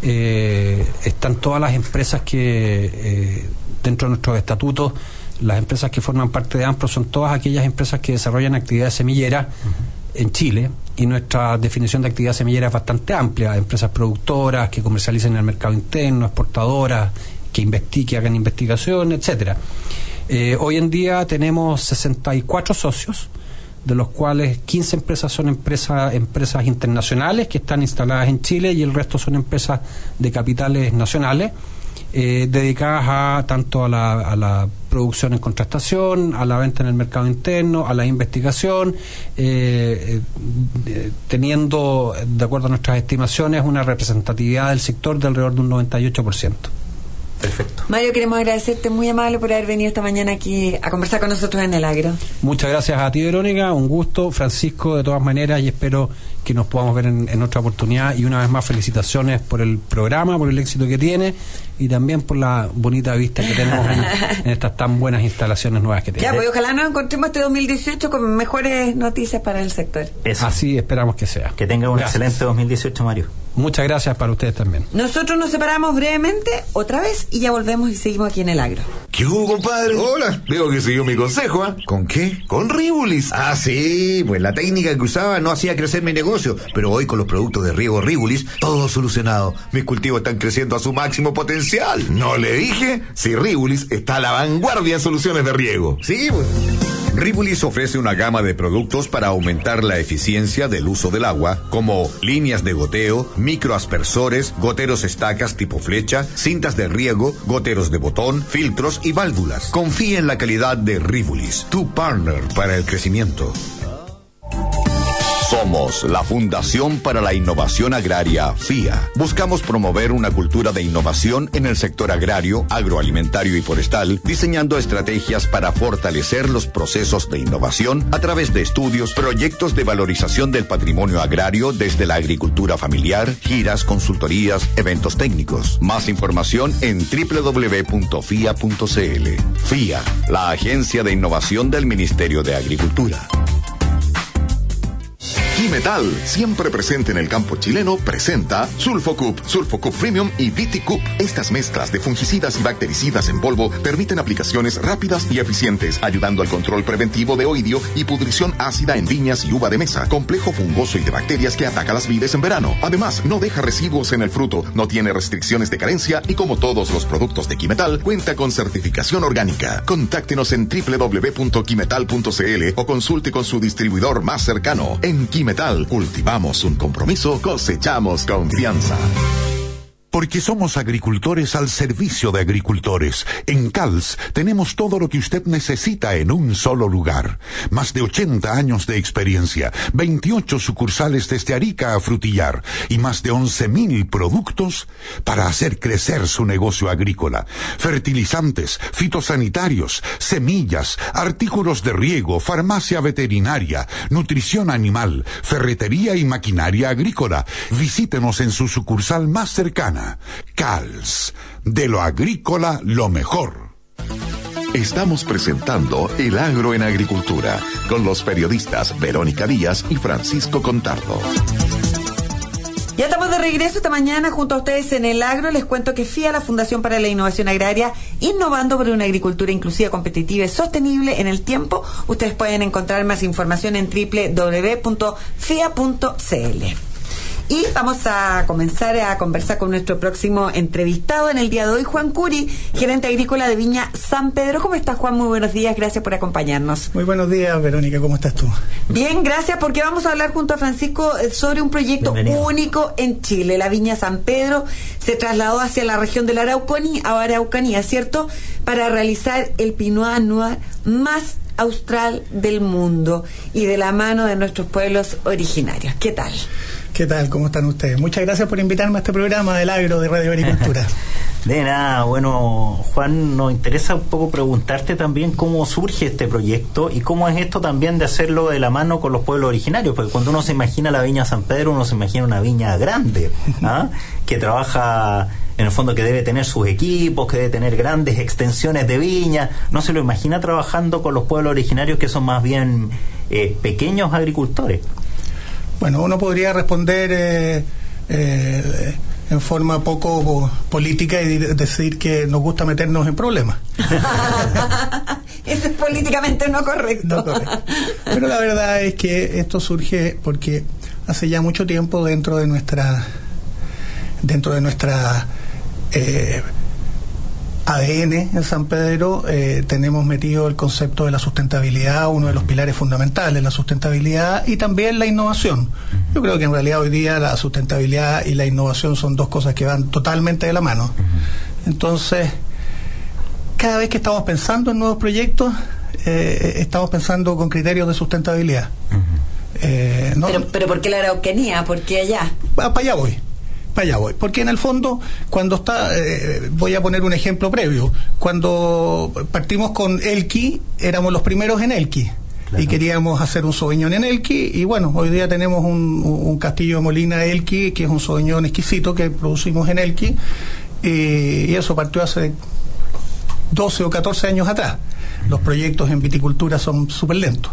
eh, están todas las empresas que eh, dentro de nuestros estatutos, las empresas que forman parte de AMPROS son todas aquellas empresas que desarrollan actividades semilleras uh-huh. en Chile, y nuestra definición de actividad semillera es bastante amplia: empresas productoras que comercialicen en el mercado interno, exportadoras que investiguen, que hagan investigación, etcétera. Eh, hoy en día tenemos sesenta y cuatro socios, de los cuales quince empresas son empresas empresas internacionales que están instaladas en Chile, y el resto son empresas de capitales nacionales, eh, dedicadas a tanto a la, a la producción en contratación, a la venta en el mercado interno, a la investigación, eh, eh, teniendo, de acuerdo a nuestras estimaciones, una representatividad del sector de alrededor de un noventa y ocho por ciento. Perfecto. Mario, queremos agradecerte, muy amable por haber venido esta mañana aquí a conversar con nosotros en El Agro. Muchas gracias a ti, Verónica, un gusto. Francisco, de todas maneras, y espero que nos podamos ver en, en otra oportunidad, y una vez más felicitaciones por el programa, por el éxito que tiene, y también por la bonita vista que tenemos en, en estas tan buenas instalaciones nuevas que tenemos. Ya, pues ojalá nos encontremos este dos mil dieciocho con mejores noticias para el sector. Eso. Así esperamos que sea. Que tenga un Gracias. excelente dos mil dieciocho, Mario. Muchas gracias para ustedes también. Nosotros nos separamos brevemente otra vez y ya volvemos y seguimos aquí en El Agro. ¿Qué hubo, compadre? Hola. Veo que siguió mi consejo, ¿ah? ¿eh? ¿Con qué? Con Rivulis. Ah, sí, pues la técnica que usaba no hacía crecer mi negocio, pero hoy con los productos de riego Rivulis, todo solucionado. Mis cultivos están creciendo a su máximo potencial. ¿No le dije? Si Rivulis está a la vanguardia en soluciones de riego. Sí, pues. Rivulis ofrece una gama de productos para aumentar la eficiencia del uso del agua, como líneas de goteo, microaspersores, goteros estacas tipo flecha, cintas de riego, goteros de botón, filtros y válvulas. Confíe en la calidad de Rivulis, tu partner para el crecimiento. Somos la Fundación para la Innovación Agraria, F I A. Buscamos promover una cultura de innovación en el sector agrario, agroalimentario y forestal, diseñando estrategias para fortalecer los procesos de innovación a través de estudios, proyectos de valorización del patrimonio agrario desde la agricultura familiar, giras, consultorías, eventos técnicos. Más información en doble u doble u doble u punto f i a punto c l. F I A, la Agencia de Innovación del Ministerio de Agricultura. Quimetal, siempre presente en el campo chileno, presenta Sulfocup, Sulfocup Premium y Viticup. Estas mezclas de fungicidas y bactericidas en polvo permiten aplicaciones rápidas y eficientes, ayudando al control preventivo de oidio y pudrición ácida en viñas y uva de mesa, complejo fungoso y de bacterias que ataca las vides en verano. Además, no deja residuos en el fruto, no tiene restricciones de carencia y, como todos los productos de Quimetal, cuenta con certificación orgánica. Contáctenos en doble u doble u doble u punto quimetal punto c l o consulte con su distribuidor más cercano. En Quimetal, cultivamos un compromiso, cosechamos confianza. Porque somos agricultores al servicio de agricultores. En C A L S tenemos todo lo que usted necesita en un solo lugar. Más de ochenta años de experiencia, veintiocho sucursales desde Arica a Frutillar y más de once mil productos para hacer crecer su negocio agrícola. Fertilizantes, fitosanitarios, semillas, artículos de riego, farmacia veterinaria, nutrición animal, ferretería y maquinaria agrícola. Visítenos en su sucursal más cercana. C A L S, de lo agrícola lo mejor. Estamos presentando El Agro en Agricultura con los periodistas Verónica Díaz y Francisco Contardo. Ya estamos de regreso esta mañana junto a ustedes en El Agro. Les cuento que F I A, la Fundación para la Innovación Agraria, innovando por una agricultura inclusiva, competitiva y sostenible en el tiempo. Ustedes pueden encontrar más información en doble u doble u doble u punto f i a punto c l. Y vamos a comenzar a conversar con nuestro próximo entrevistado en el día de hoy, Juan Curi, gerente agrícola de Viña San Pedro. ¿Cómo estás, Juan? Muy buenos días, gracias por acompañarnos. Muy buenos días, Verónica, ¿cómo estás tú? Bien, gracias, porque vamos a hablar junto a Francisco sobre un proyecto Bienvenido. único en Chile. La Viña San Pedro se trasladó hacia la región de la Araucanía, Araucanía, ¿cierto?, para realizar el Pinot Noir más austral del mundo y de la mano de nuestros pueblos originarios. ¿Qué tal? ¿Qué tal? ¿Cómo están ustedes? Muchas gracias por invitarme a este programa del Agro de Radio Agricultura. De nada, bueno, Juan, nos interesa un poco preguntarte también cómo surge este proyecto y cómo es esto también de hacerlo de la mano con los pueblos originarios, porque cuando uno se imagina la Viña San Pedro, uno se imagina una viña grande, ¿ah? que trabaja, en el fondo, que debe tener sus equipos, que debe tener grandes extensiones de viña. No se lo imagina trabajando con los pueblos originarios, que son más bien eh, pequeños agricultores. Bueno, uno podría responder eh, eh, en forma poco política y decir que nos gusta meternos en problemas. Eso es políticamente no correcto. No correcto. Pero la verdad es que esto surge porque hace ya mucho tiempo dentro de nuestra dentro de nuestra eh, A D N en San Pedro. Eh, tenemos metido el concepto de la sustentabilidad, uno de los pilares fundamentales, la sustentabilidad y también la innovación. Yo creo que en realidad hoy día la sustentabilidad y la innovación son dos cosas que van totalmente de la mano. Entonces, cada vez que estamos pensando en nuevos proyectos, eh, estamos pensando con criterios de sustentabilidad. Eh, no, pero, pero ¿por qué la Araucanía? ¿Por qué allá? Para allá voy. Para allá voy. Porque en el fondo, cuando está, eh, voy a poner un ejemplo previo, cuando partimos con Elqui, éramos los primeros en Elqui. Claro. Y queríamos hacer un Sauvignon en Elqui, y bueno, hoy día tenemos un, un Castillo de Molina Elqui, que es un Sauvignon exquisito que producimos en Elqui, y, y eso partió hace doce o catorce años atrás. Los proyectos en viticultura son súper lentos.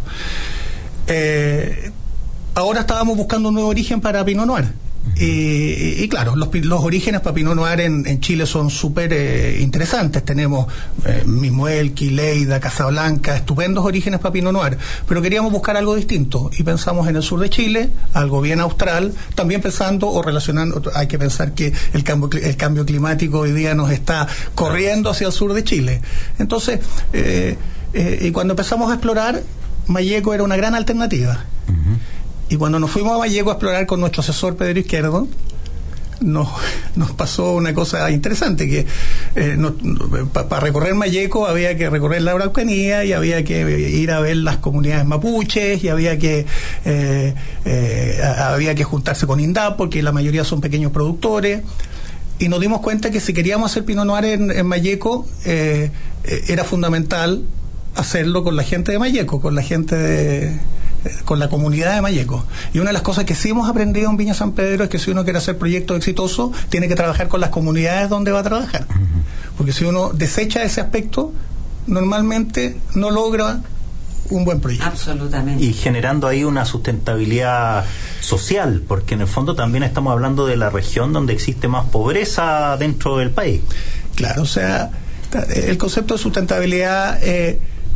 Eh, ahora estábamos buscando un nuevo origen para Pinot Noir. Y, y, y claro, los, los orígenes para Pinot Noir en, en Chile son súper eh, interesantes. Tenemos eh, mismo Elqui, Lleida, Casablanca, estupendos orígenes para Pinot Noir, pero queríamos buscar algo distinto y pensamos en el sur de Chile, algo bien austral, también pensando o relacionando. Hay que pensar que el cambio, el cambio climático hoy día nos está corriendo hacia el sur de Chile. Entonces, eh, eh, y cuando empezamos a explorar, Malleco era una gran alternativa. Uh-huh. Y cuando nos fuimos a Malleco a explorar con nuestro asesor Pedro Izquierdo, nos, nos pasó una cosa interesante, que eh, para pa recorrer Malleco había que recorrer la Araucanía y había que ir a ver las comunidades mapuches y había que eh, eh, había que juntarse con INDAP porque la mayoría son pequeños productores. Y nos dimos cuenta que si queríamos hacer Pinot Noir en, en Malleco, eh, eh, era fundamental hacerlo con la gente de Malleco, con la gente de... con la comunidad de Malleco. Y una de las cosas que sí hemos aprendido en Viña San Pedro es que si uno quiere hacer proyectos exitosos, tiene que trabajar con las comunidades donde va a trabajar. Porque si uno desecha ese aspecto, normalmente no logra un buen proyecto. Absolutamente. Y generando ahí una sustentabilidad social, porque en el fondo también estamos hablando de la región donde existe más pobreza dentro del país. Claro, o sea, el concepto de sustentabilidad... Eh,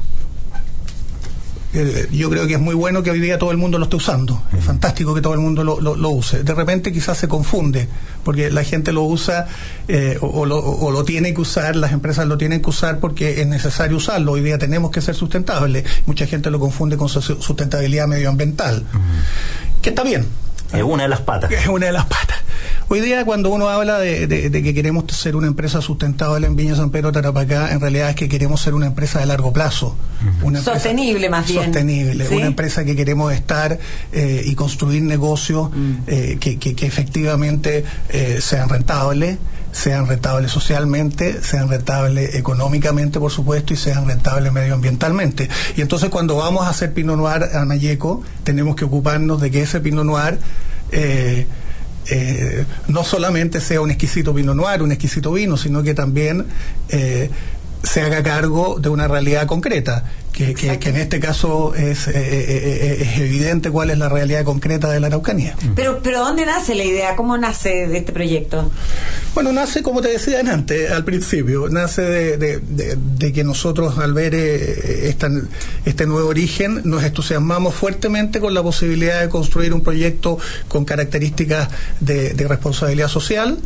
yo creo que es muy bueno que hoy día todo el mundo lo esté usando. Es fantástico que todo el mundo lo, lo, lo use. De repente quizás se confunde, porque la gente lo usa eh, o, o, lo, o lo tiene que usar, las empresas lo tienen que usar porque es necesario usarlo. Hoy día tenemos que ser sustentables. Mucha gente lo confunde con sustentabilidad medioambiental, uh-huh. que está bien. Es una de las patas. Es una de las patas. Hoy día cuando uno habla de, de, de que queremos ser una empresa sustentable en Viña San Pedro Tarapacá, en realidad es que queremos ser una empresa de largo plazo. Uh-huh. Una sostenible más bien. Sostenible. ¿Sí? Una empresa que queremos estar eh, y construir negocios uh-huh. eh, que, que, que efectivamente eh, sean rentables, sean rentables socialmente, sean rentables económicamente, por supuesto, y sean rentables medioambientalmente. Y entonces cuando vamos a hacer Pinot Noir a Malleco, tenemos que ocuparnos de que ese Pinot Noir eh, eh, no solamente sea un exquisito Pinot Noir, un exquisito vino, sino que también eh, se haga cargo de una realidad concreta, que, que, que en este caso es, eh, eh, es evidente cuál es la realidad concreta de la Araucanía. Pero, pero ¿dónde nace la idea? ¿Cómo nace de este proyecto? Bueno, nace, como te decía antes, al principio, nace de, de, de, de que nosotros al ver eh, esta, este nuevo origen nos entusiasmamos fuertemente con la posibilidad de construir un proyecto con características de, de responsabilidad social.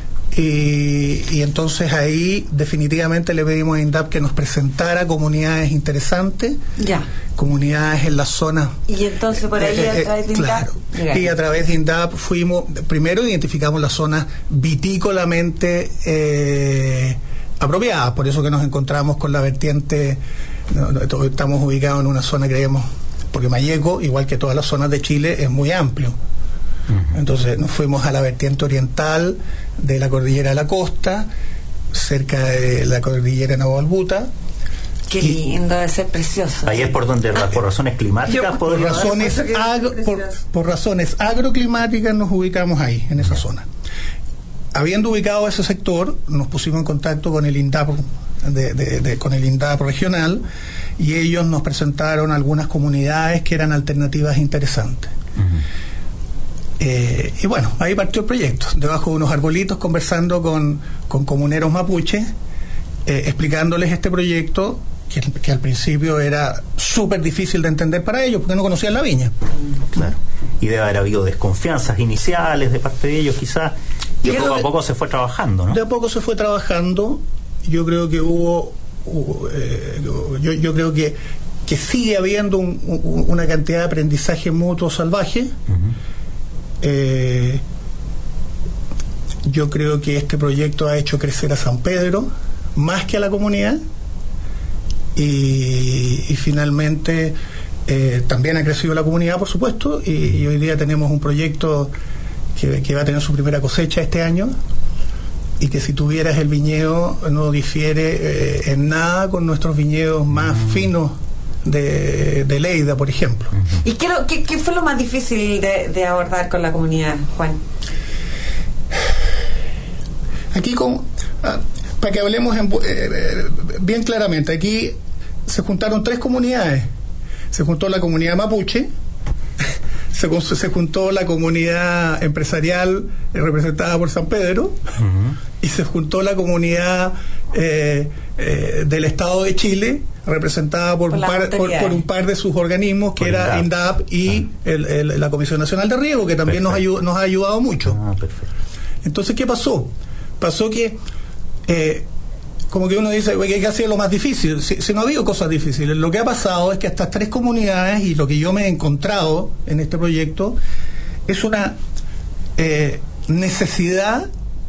Y, y entonces ahí definitivamente le pedimos a INDAP que nos presentara comunidades interesantes, ya. comunidades en las zonas. Y entonces por ahí eh, a través de INDAP. Claro. Y a través de INDAP fuimos, primero identificamos las zonas vitícolamente eh, apropiadas, por eso que nos encontramos con la vertiente, no, no, estamos ubicados en una zona, creemos, porque Malleco, igual que todas las zonas de Chile, es muy amplio. Entonces nos fuimos a la vertiente oriental de la cordillera de la costa, cerca de la cordillera de Nahualbuta. Qué lindo, debe ser precioso. Ahí es por donde, por razones climáticas, Yo, por, razones agro, por, por razones agroclimáticas nos ubicamos ahí, en esa zona. Habiendo ubicado ese sector, nos pusimos en contacto con el INDAP, de, de, de, con el INDAP regional, y ellos nos presentaron algunas comunidades que eran alternativas interesantes. Uh-huh. Eh, y bueno, ahí partió el proyecto, debajo de unos arbolitos, conversando con, con comuneros mapuches, eh, explicándoles este proyecto que, que al principio era súper difícil de entender para ellos porque no conocían la viña. Claro. Y debe haber habido desconfianzas iniciales de parte de ellos, quizás, y poco a poco se fue trabajando, ¿no? De a poco se fue trabajando. Yo creo que hubo, hubo eh, yo, yo creo que, que sigue habiendo un, un, una cantidad de aprendizaje mutuo salvaje. Uh-huh. eh, yo creo que este proyecto ha hecho crecer a San Pedro más que a la comunidad, y, y finalmente eh, también ha crecido la comunidad, por supuesto, y, y hoy día tenemos un proyecto que, que va a tener su primera cosecha este año, y que si tuvieras el viñedo no difiere eh, en nada con nuestros viñedos más uh-huh. finos de, de Lleida, por ejemplo. Uh-huh. ¿Y qué, lo, qué, qué fue lo más difícil de, de abordar con la comunidad, Juan? Aquí, con, ah, para que hablemos en, eh, bien claramente, aquí se juntaron tres comunidades. Se juntó la comunidad mapuche, se, se juntó la comunidad empresarial eh, representada por San Pedro, uh-huh. y se juntó la comunidad eh, eh, del Estado de Chile, representada por, por, un par, por, por un par de sus organismos, que por era INDAP y ah. el, el, la Comisión Nacional de Riego, que también nos, ayud, nos ha ayudado mucho. Ah, perfecto. Entonces, ¿qué pasó? Pasó que eh, como que uno dice, ¿qué ha sido lo más difícil? Si, si no ha habido cosas difíciles. Lo que ha pasado es que estas tres comunidades, y lo que yo me he encontrado en este proyecto, es una eh, necesidad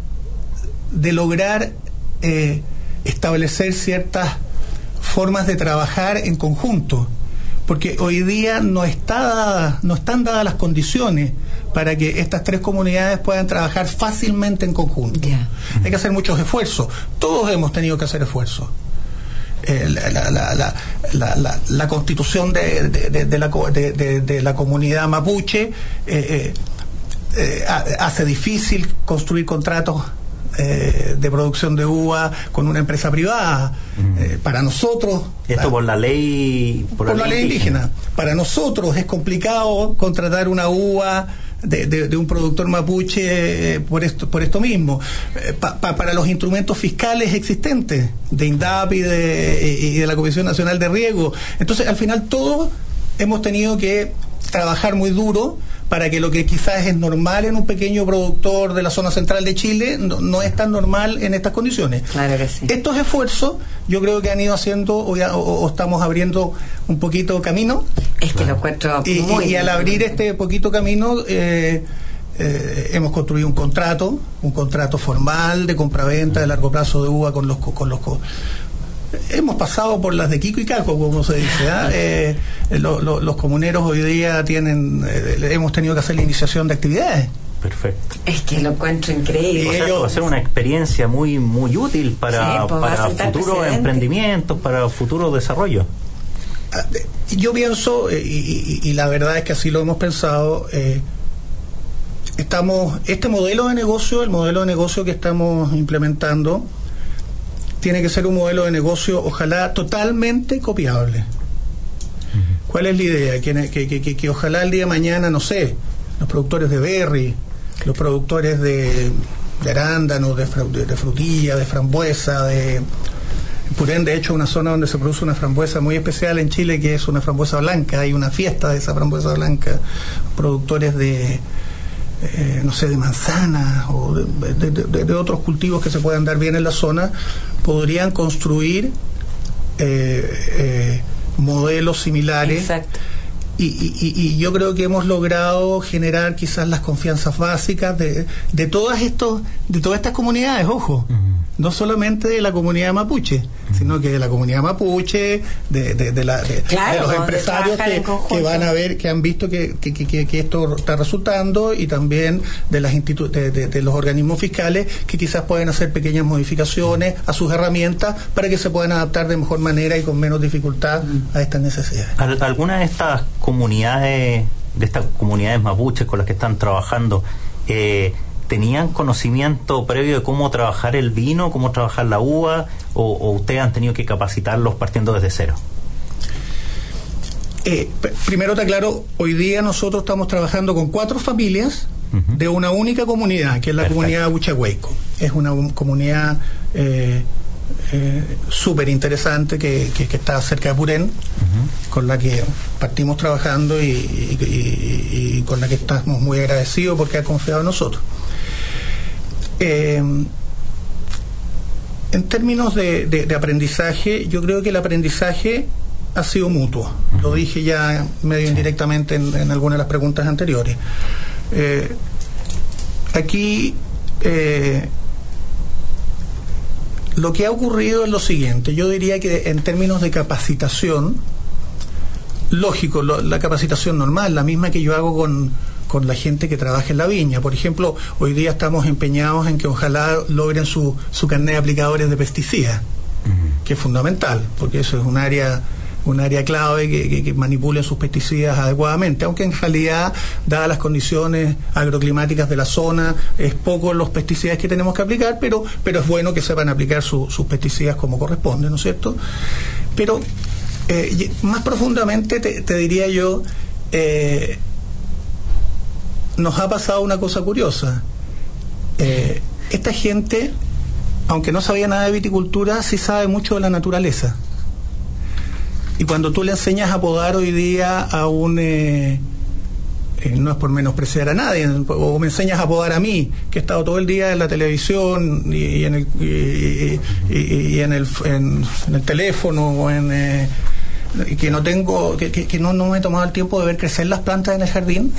de lograr eh, establecer ciertas formas de trabajar en conjunto, porque hoy día no está dada, no están dadas las condiciones para que estas tres comunidades puedan trabajar fácilmente en conjunto. Yeah. Hay que hacer muchos esfuerzos. Todos hemos tenido que hacer esfuerzos. Eh, la, la, la, la, la, la, la constitución de, de, de, de, la, de, de, de la comunidad mapuche eh, eh, hace difícil construir contratos Eh, de producción de uva con una empresa privada. Mm. Eh, para nosotros, esto la, por la ley por, por la, la ley indígena. indígena para nosotros es complicado contratar una uva de, de, de un productor mapuche eh, por esto por esto mismo. Eh, pa, pa, para los instrumentos fiscales existentes de INDAP y de, y de la Comisión Nacional de Riego. Entonces, al final, todos hemos tenido que trabajar muy duro para que lo que quizás es normal en un pequeño productor de la zona central de Chile no, no es tan normal en estas condiciones. Claro que sí. Estos esfuerzos yo creo que han ido haciendo o, ya, o, o estamos abriendo un poquito camino. Es que lo encuentro y, muy y, y al abrir este poquito camino eh, eh, hemos construido un contrato, un contrato formal de compraventa de largo plazo de uva con los con los hemos pasado por las de Kiko y Caco, como se dice. ¿eh? Eh, lo, lo, los comuneros hoy día tienen, eh, hemos tenido que hacer la iniciación de actividades. Perfecto. Es que lo encuentro increíble. O sea, ellos, va a ser una experiencia muy muy útil para, sí, pues, para futuros emprendimientos, para futuros desarrollos. Yo pienso, eh, y, y, y la verdad es que así lo hemos pensado, eh, estamos, este modelo de negocio, el modelo de negocio que estamos implementando, tiene que ser un modelo de negocio, ojalá totalmente copiable. Uh-huh. ¿Cuál es la idea? Que, que, que, que ojalá el día de mañana, no sé, los productores de berry, los productores de, de arándanos, de, de, de frutilla, de frambuesa, de Purén, de hecho, una zona donde se produce una frambuesa muy especial en Chile, que es una frambuesa blanca, hay una fiesta de esa frambuesa blanca, productores de Eh, no sé, de manzanas o de, de, de, de otros cultivos que se puedan dar bien en la zona, podrían construir eh, eh, modelos similares. Exacto. Y, y, y yo creo que hemos logrado generar quizás las confianzas básicas de, de todas estos, de todas estas comunidades, ojo, uh-huh. no solamente de la comunidad mapuche, uh-huh. sino que de la comunidad mapuche, de, de, de, la, de, claro, de los empresarios que, que van a ver, que han visto que, que, que, que esto está resultando, y también de las institu- de, de, de los organismos fiscales que quizás pueden hacer pequeñas modificaciones a sus herramientas para que se puedan adaptar de mejor manera y con menos dificultad uh-huh. a estas necesidades. ¿Alguna de estas comunidades, de estas comunidades mapuches con las que están trabajando, eh, tenían conocimiento previo de cómo trabajar el vino, cómo trabajar la uva, o, o ustedes han tenido que capacitarlos partiendo desde cero? Eh, p- primero te aclaro, hoy día nosotros estamos trabajando con cuatro familias uh-huh. de una única comunidad, que es la Perfecto. comunidad Huichahueico. Es una um, comunidad eh, eh, súper interesante que, que, que está cerca de Purén, uh-huh. con la que partimos trabajando y, y, y, y con la que estamos muy agradecidos porque ha confiado en nosotros. Eh, en términos de, de, de aprendizaje, yo creo que el aprendizaje ha sido mutuo. Uh-huh. Lo dije ya medio indirectamente en, en algunas de las preguntas anteriores. Eh, aquí eh, lo que ha ocurrido es lo siguiente. Yo diría que en términos de capacitación, lógico, lo, la capacitación normal, la misma que yo hago con, con la gente que trabaja en la viña. Por ejemplo, hoy día estamos empeñados en que ojalá logren su, su carnet de aplicadores de pesticidas, uh-huh. que es fundamental, porque eso es un área un área clave que, que, que manipulen sus pesticidas adecuadamente, aunque en realidad, dadas las condiciones agroclimáticas de la zona, es poco los pesticidas que tenemos que aplicar, pero, pero es bueno que sepan aplicar su, sus pesticidas como corresponde, ¿no es cierto? Pero eh, más profundamente te, te diría yo, eh, nos ha pasado una cosa curiosa. Eh, esta gente, aunque no sabía nada de viticultura, sí sabe mucho de la naturaleza. Y cuando tú le enseñas a podar hoy día a un... Eh, eh, no es por menospreciar a nadie, o me enseñas a podar a mí, que he estado todo el día en la televisión y, y en el y, y, y en, el, en, en el teléfono, o en, eh, y que no tengo, que, que, que no, no me he tomado el tiempo de ver crecer las plantas en el jardín,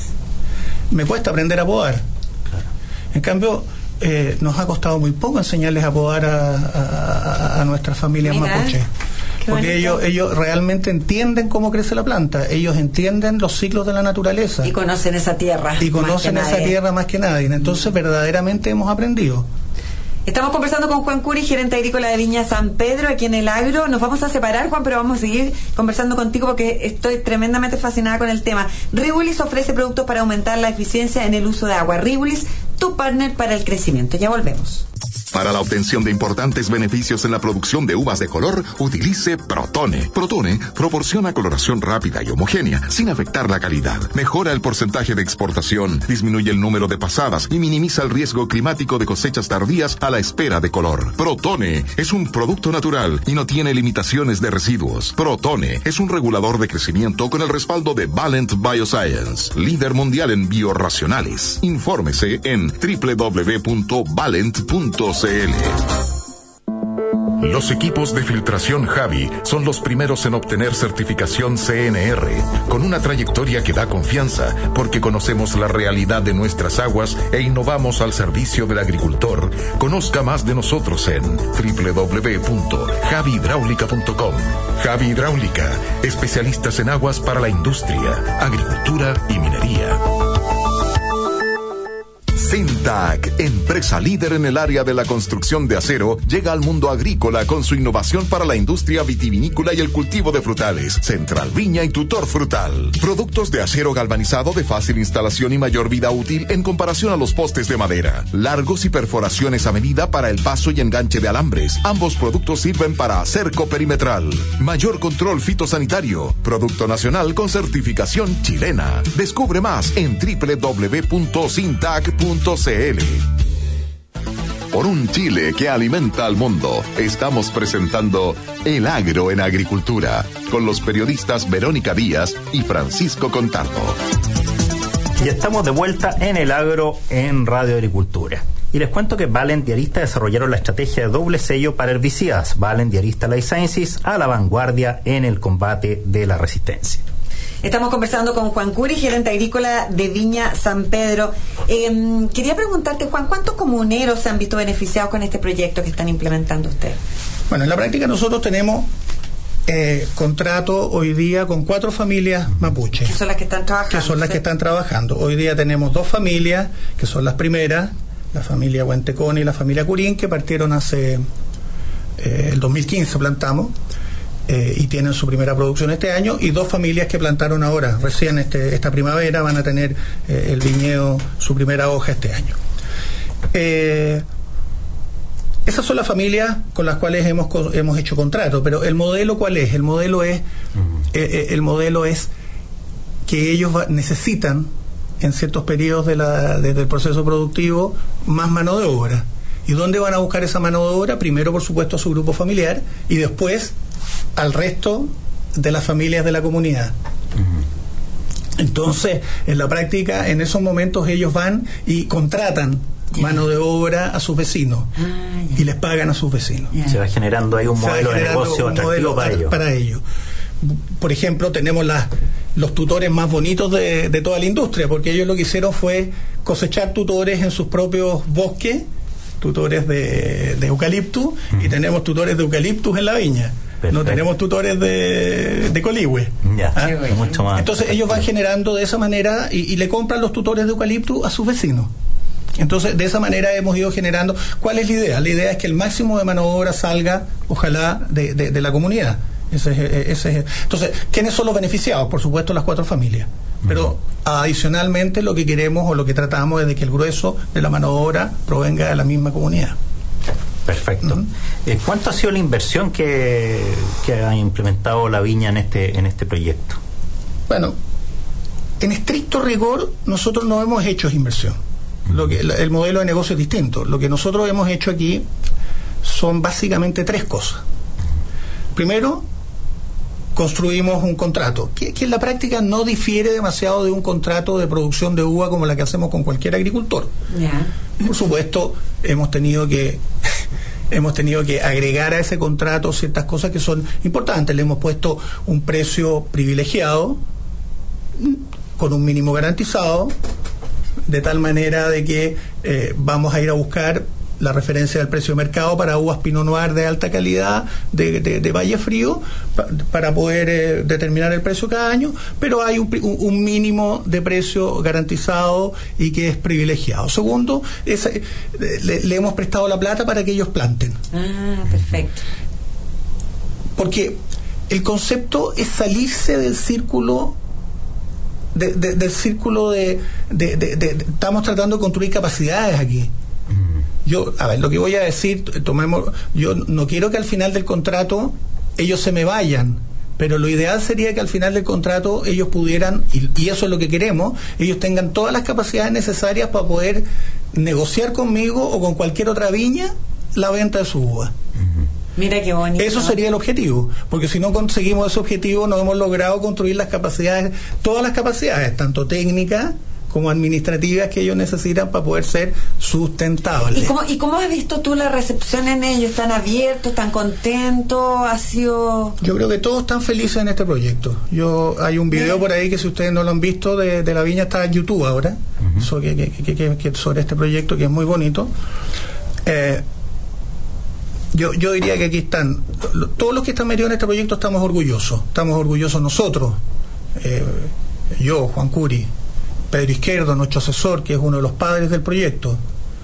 me cuesta aprender a podar. Claro. En cambio, eh, nos ha costado muy poco enseñarles a podar a, a, a nuestras familias mapuches. Porque ellos, ellos realmente entienden cómo crece la planta, ellos entienden los ciclos de la naturaleza. Y conocen esa tierra. Y conocen esa nadie. tierra más que nadie. Entonces, mm. verdaderamente hemos aprendido. Estamos conversando con Juan Curi, gerente agrícola de Viña San Pedro, aquí en el Agro. Nos vamos a separar, Juan, pero vamos a seguir conversando contigo porque estoy tremendamente fascinada con el tema. Rivulis ofrece productos para aumentar la eficiencia en el uso de agua. Rivulis, tu partner para el crecimiento. Ya volvemos. Para la obtención de importantes beneficios en la producción de uvas de color, utilice Protone. Protone proporciona coloración rápida y homogénea, sin afectar la calidad. Mejora el porcentaje de exportación, disminuye el número de pasadas y minimiza el riesgo climático de cosechas tardías a la espera de color. Protone es un producto natural y no tiene limitaciones de residuos. Protone es un regulador de crecimiento con el respaldo de Valent Bioscience, líder mundial en biorracionales. Infórmese en doble u doble u doble u punto valent punto c l. Los equipos de filtración Javi son los primeros en obtener certificación C N R, con una trayectoria que da confianza, porque conocemos la realidad de nuestras aguas e innovamos al servicio del agricultor. Conozca más de nosotros en doble u doble u doble u punto javi hidráulica punto com. Javi Hidráulica, especialistas en aguas para la industria, agricultura y minería. Sintac, empresa líder en el área de la construcción de acero, llega al mundo agrícola con su innovación para la industria vitivinícola y el cultivo de frutales. Central Viña y Tutor Frutal. Productos de acero galvanizado de fácil instalación y mayor vida útil en comparación a los postes de madera. Largos y perforaciones a medida para el paso y enganche de alambres. Ambos productos sirven para cerco perimetral. Mayor control fitosanitario. Producto nacional con certificación chilena. Descubre más en doble u doble u doble u punto sintac punto c l. Por un Chile que alimenta al mundo, estamos presentando El Agro en Agricultura, con los periodistas Verónica Díaz y Francisco Contardo. Y estamos de vuelta en El Agro en Radio Agricultura. Y les cuento que Valent y Arista desarrollaron la estrategia de doble sello para herbicidas. Valent y Arista Life Sciences, a la vanguardia en el combate de la resistencia. Estamos conversando con Juan Curi, gerente agrícola de Viña San Pedro. Eh, quería preguntarte, Juan, ¿cuántos comuneros se han visto beneficiados con este proyecto que están implementando ustedes? Bueno, en la práctica nosotros tenemos eh, contrato hoy día con cuatro familias mapuches. Que son las que están trabajando. Que son las ¿sí? que están trabajando. Hoy día tenemos dos familias, que son las primeras, la familia Huentecón y la familia Curín, que partieron hace eh, el dos mil quince, plantamos. Eh, y tienen su primera producción este año, y dos familias que plantaron ahora, recién este, esta primavera, van a tener eh, el viñedo, su primera hoja este año. Eh, esas son las familias con las cuales hemos, hemos hecho contrato, pero el modelo, ¿cuál es? El modelo es, uh-huh. eh, el modelo es que ellos va, necesitan, en ciertos periodos de la, de, del proceso productivo, más mano de obra. ¿Y dónde van a buscar esa mano de obra? Primero, por supuesto, a su grupo familiar y después al resto de las familias de la comunidad. Uh-huh. Entonces, en la práctica, en esos momentos ellos van y contratan yeah. mano de obra a sus vecinos ah, yeah. y les pagan a sus vecinos. Yeah. Se va generando ahí un Se modelo de negocio atractivo para ellos. Para ellos. Por ejemplo, tenemos las, los tutores más bonitos de, de toda la industria, porque ellos lo que hicieron fue cosechar tutores en sus propios bosques, tutores de, de eucaliptus, uh-huh. y tenemos tutores de eucaliptus en la viña. Perfecto. No tenemos tutores de, de coligüe. Ya, ¿ah? Sí, mucho más. Entonces ellos van generando de esa manera y, y le compran los tutores de eucaliptus a sus vecinos. Entonces de esa manera hemos ido generando. ¿Cuál es la idea? La idea es que el máximo de mano de obra salga, ojalá, de, de, de la comunidad. Ese es, ese es. Entonces, ¿quiénes son los beneficiados? Por supuesto, las cuatro familias. Pero adicionalmente lo que queremos o lo que tratamos es de que el grueso de la mano de obra provenga de la misma comunidad. Perfecto. Uh-huh. Eh, ¿Cuánto ha sido la inversión que, que ha implementado la viña en este en este proyecto? Bueno, en estricto rigor nosotros no hemos hecho inversión. Uh-huh. Lo que, el modelo de negocio es distinto. Lo que nosotros hemos hecho aquí son básicamente tres cosas. Primero, construimos un contrato que, que en la práctica no difiere demasiado de un contrato de producción de uva como la que hacemos con cualquier agricultor. Yeah. Por supuesto, hemos tenido que hemos tenido que agregar a ese contrato ciertas cosas que son importantes. Le hemos puesto un precio privilegiado con un mínimo garantizado, de tal manera de que eh, vamos a ir a buscar la referencia del precio de mercado para uvas Pinot Noir de alta calidad de, de, de Valle Frío pa, para poder eh, determinar el precio cada año, pero hay un, un, un mínimo de precio garantizado y que es privilegiado. Segundo, es, eh, le, le hemos prestado la plata para que ellos planten. Ah, perfecto. Porque el concepto es salirse del círculo de, de, del círculo de, de, de, de, de estamos tratando de construir capacidades aquí. Yo, a ver, lo que voy a decir, tomemos, yo no quiero que al final del contrato ellos se me vayan, pero lo ideal sería que al final del contrato ellos pudieran, y, y eso es lo que queremos, ellos tengan todas las capacidades necesarias para poder negociar conmigo o con cualquier otra viña la venta de su uva. Mira qué bonito. Eso sería el objetivo, porque si no conseguimos ese objetivo no hemos logrado construir las capacidades, todas las capacidades, tanto técnicas como administrativas que ellos necesitan para poder ser sustentables. ¿Y cómo, ¿Y cómo has visto tú la recepción en ellos? ¿Están abiertos? ¿Están contentos? ¿Ha sido...? Yo creo que todos están felices en este proyecto. Yo Hay un video por ahí que si ustedes no lo han visto de, de la viña, está en YouTube ahora, uh-huh. sobre, que, que, que, que, sobre este proyecto que es muy bonito. Eh, yo, yo diría que aquí están, todos los que están metidos en este proyecto estamos orgullosos. Estamos orgullosos nosotros, eh, yo, Juan Curi, Pedro Izquierdo, nuestro asesor, que es uno de los padres del proyecto,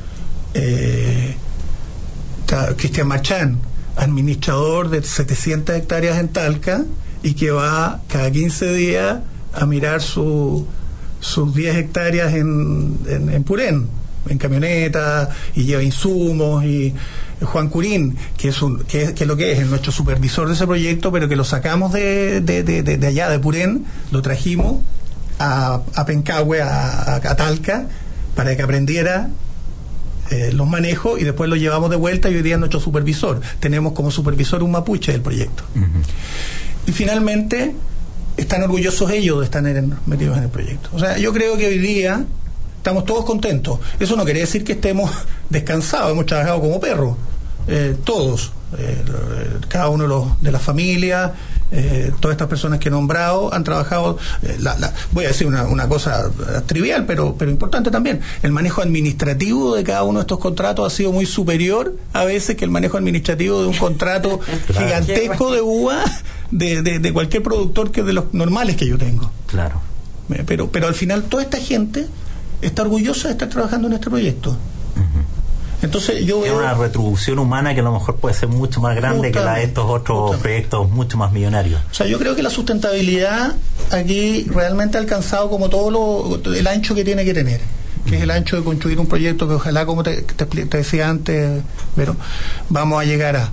eh, Cristian Marchán, administrador de setecientas hectáreas en Talca y que va cada quince días a mirar su, sus diez hectáreas en, en, en Purén, en camioneta, y lleva insumos, y Juan Curín, que es, un, que es, que es lo que es, es nuestro supervisor de ese proyecto, pero que lo sacamos de, de, de, de, de allá, de Purén, lo trajimos a, a Pencahue, a, a Talca, para que aprendiera eh, los manejos, y después lo llevamos de vuelta y hoy día es nuestro supervisor. Tenemos como supervisor un mapuche del proyecto. Uh-huh. Y finalmente están orgullosos ellos de estar en, metidos en el proyecto. O sea, yo creo que hoy día estamos todos contentos. Eso no quiere decir que estemos descansados, hemos trabajado como perros, eh, todos, eh, cada uno de, los, de las familias. Eh, todas estas personas que he nombrado han trabajado, eh, la, la, voy a decir una, una cosa trivial pero, pero importante también, el manejo administrativo de cada uno de estos contratos ha sido muy superior a veces que el manejo administrativo de un contrato gigantesco de uva de, de, de cualquier productor que de los normales que yo tengo. Claro. Eh, pero, pero al final toda esta gente está orgullosa de estar trabajando en este proyecto. Uh-huh. Entonces yo es veo una retribución humana que a lo mejor puede ser mucho más grande que la de estos otros justamente. proyectos mucho más millonarios. O sea, yo creo que la sustentabilidad aquí realmente ha alcanzado como todo lo, el ancho que tiene que tener, que es el ancho de construir un proyecto que ojalá, como te, te, te decía antes, pero vamos a llegar a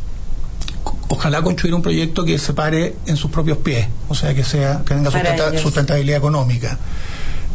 ojalá construir un proyecto que se pare en sus propios pies, o sea, que sea que tenga sustenta, sustentabilidad económica.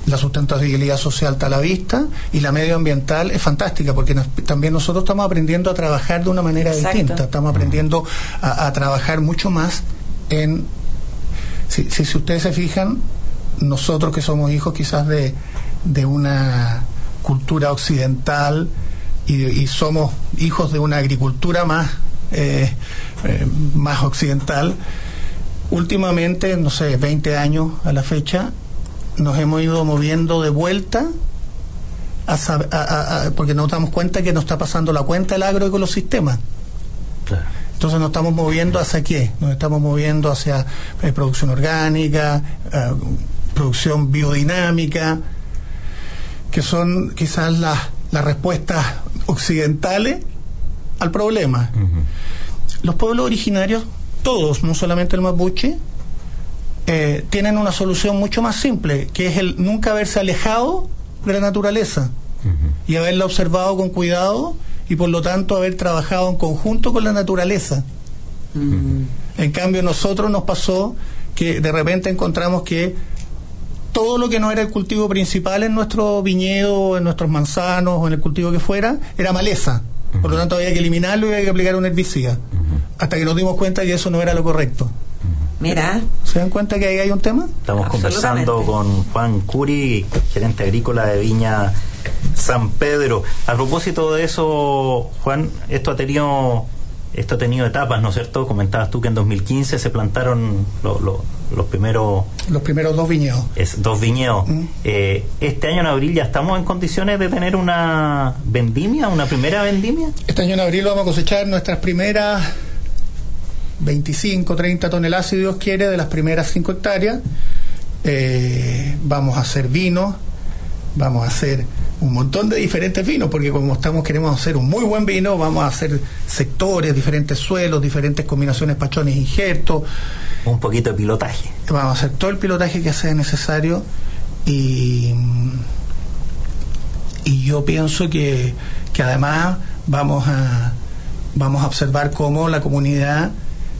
la sustentabilidad social está a la vista y la medioambiental es fantástica porque nos, también nosotros estamos aprendiendo a trabajar de una manera Exacto. distinta, estamos aprendiendo a, a trabajar mucho más en si, si, si ustedes se fijan, nosotros que somos hijos quizás de, de una cultura occidental y, y somos hijos de una agricultura más eh, eh, más occidental, últimamente, no sé, veinte años a la fecha, nos hemos ido moviendo de vuelta a, a, a, porque nos damos cuenta que nos está pasando la cuenta el agroecosistema. Claro. Entonces nos estamos moviendo hacia qué? Nos estamos moviendo hacia eh, producción orgánica, eh, producción biodinámica, que son quizás las, las respuestas occidentales al problema. Uh-huh. Los pueblos originarios, todos, no solamente el mapuche, Eh, tienen una solución mucho más simple, que es el nunca haberse alejado de la naturaleza uh-huh. y haberla observado con cuidado y por lo tanto haber trabajado en conjunto con la naturaleza. Uh-huh. En cambio, nosotros nos pasó que de repente encontramos que todo lo que no era el cultivo principal en nuestro viñedo, en nuestros manzanos o en el cultivo que fuera, era maleza. Uh-huh. Por lo tanto, había que eliminarlo y había que aplicar un herbicida. Uh-huh. Hasta que nos dimos cuenta que eso no era lo correcto. Mira. ¿Se dan cuenta que ahí hay un tema? Estamos conversando con Juan Curi, gerente agrícola de Viña San Pedro. A propósito de eso, Juan, esto ha tenido esto ha tenido etapas, ¿no es cierto? Comentabas tú que en dos mil quince se plantaron lo, lo, los primeros... Los primeros dos viñedos. Es, dos viñedos. Mm. Eh, este año en abril ya estamos en condiciones de tener una vendimia, una primera vendimia. Este año en abril vamos a cosechar nuestras primeras veinticinco, treinta toneladas, si Dios quiere, de las primeras cinco hectáreas. Eh, vamos a hacer vino, vamos a hacer un montón de diferentes vinos, porque como estamos queremos hacer un muy buen vino, vamos a hacer sectores, diferentes suelos, diferentes combinaciones pachones injertos. Un poquito de pilotaje. Vamos a hacer todo el pilotaje que sea necesario y, y yo pienso que, que además vamos a, vamos a observar cómo la comunidad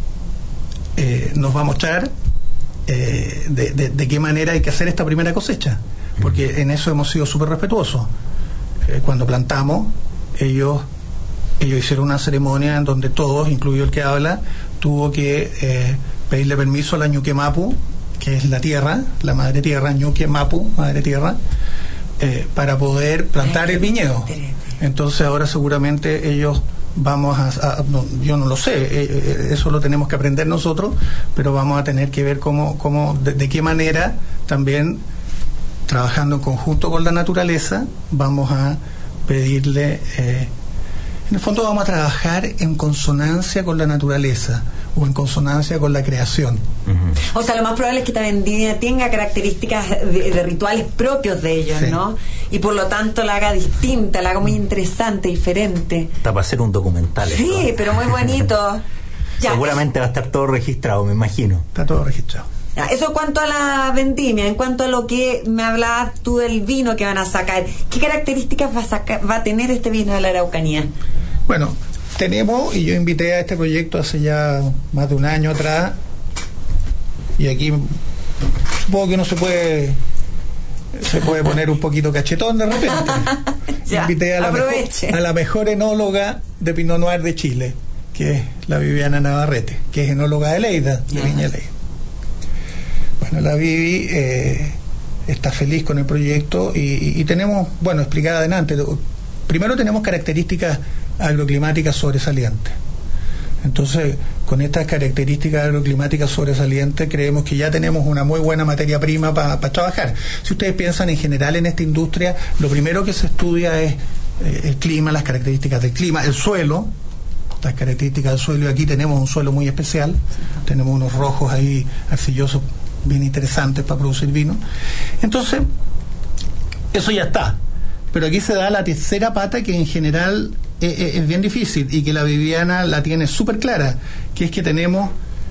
Eh, nos va a mostrar eh, de, de, de qué manera hay que hacer esta primera cosecha, porque en eso hemos sido súper respetuosos. Eh, cuando plantamos, ellos ellos hicieron una ceremonia en donde todos, incluido el que habla, tuvo que eh, pedirle permiso a la Ñuque Mapu, que es la tierra, la madre tierra, Ñuque Mapu, madre tierra, eh, para poder plantar el viñedo. Entonces ahora seguramente ellos vamos a, a no, yo no lo sé, eh, eso lo tenemos que aprender nosotros, pero vamos a tener que ver cómo, cómo de, de qué manera también, trabajando en conjunto con la naturaleza, vamos a pedirle, eh, en el fondo vamos a trabajar en consonancia con la naturaleza o en consonancia con la creación. Uh-huh. O sea, lo más probable es que esta vendimia tenga características de, de rituales propios de ellos, sí. ¿no? Y por lo tanto la haga distinta, la haga muy interesante, diferente. Está para hacer un documental. Sí, esto. Pero muy bonito. Ya, seguramente es... va a estar todo registrado, me imagino. Está todo registrado. Ya, eso en cuanto a la vendimia. En cuanto a lo que me hablabas tú del vino que van a sacar, ¿qué características va a, sacar, va a tener este vino de la Araucanía? Bueno, tenemos, y yo invité a este proyecto hace ya más de un año atrás, y aquí supongo que uno se puede se puede poner un poquito cachetón de repente. Ya, invité a la, mejor, a la mejor enóloga de Pinot Noir de Chile, que es la Viviana Navarrete, que es enóloga de Leida, de Viña Leida. Bueno, la Vivi eh, está feliz con el proyecto y, y, y tenemos, bueno, explicar adelante. Primero tenemos características agroclimáticas sobresalientes. Entonces, con estas características agroclimáticas sobresalientes, creemos que ya tenemos una muy buena materia prima para pa trabajar. Si ustedes piensan en general en esta industria, lo primero que se estudia es eh, el clima, las características del clima, el suelo, las características del suelo, y aquí tenemos un suelo muy especial, tenemos unos rojos ahí arcillosos bien interesantes para producir vino. Entonces, eso ya está. Pero aquí se da la tercera pata, que en general es, es, es bien difícil y que la Viviana la tiene súper clara, que es que tenemos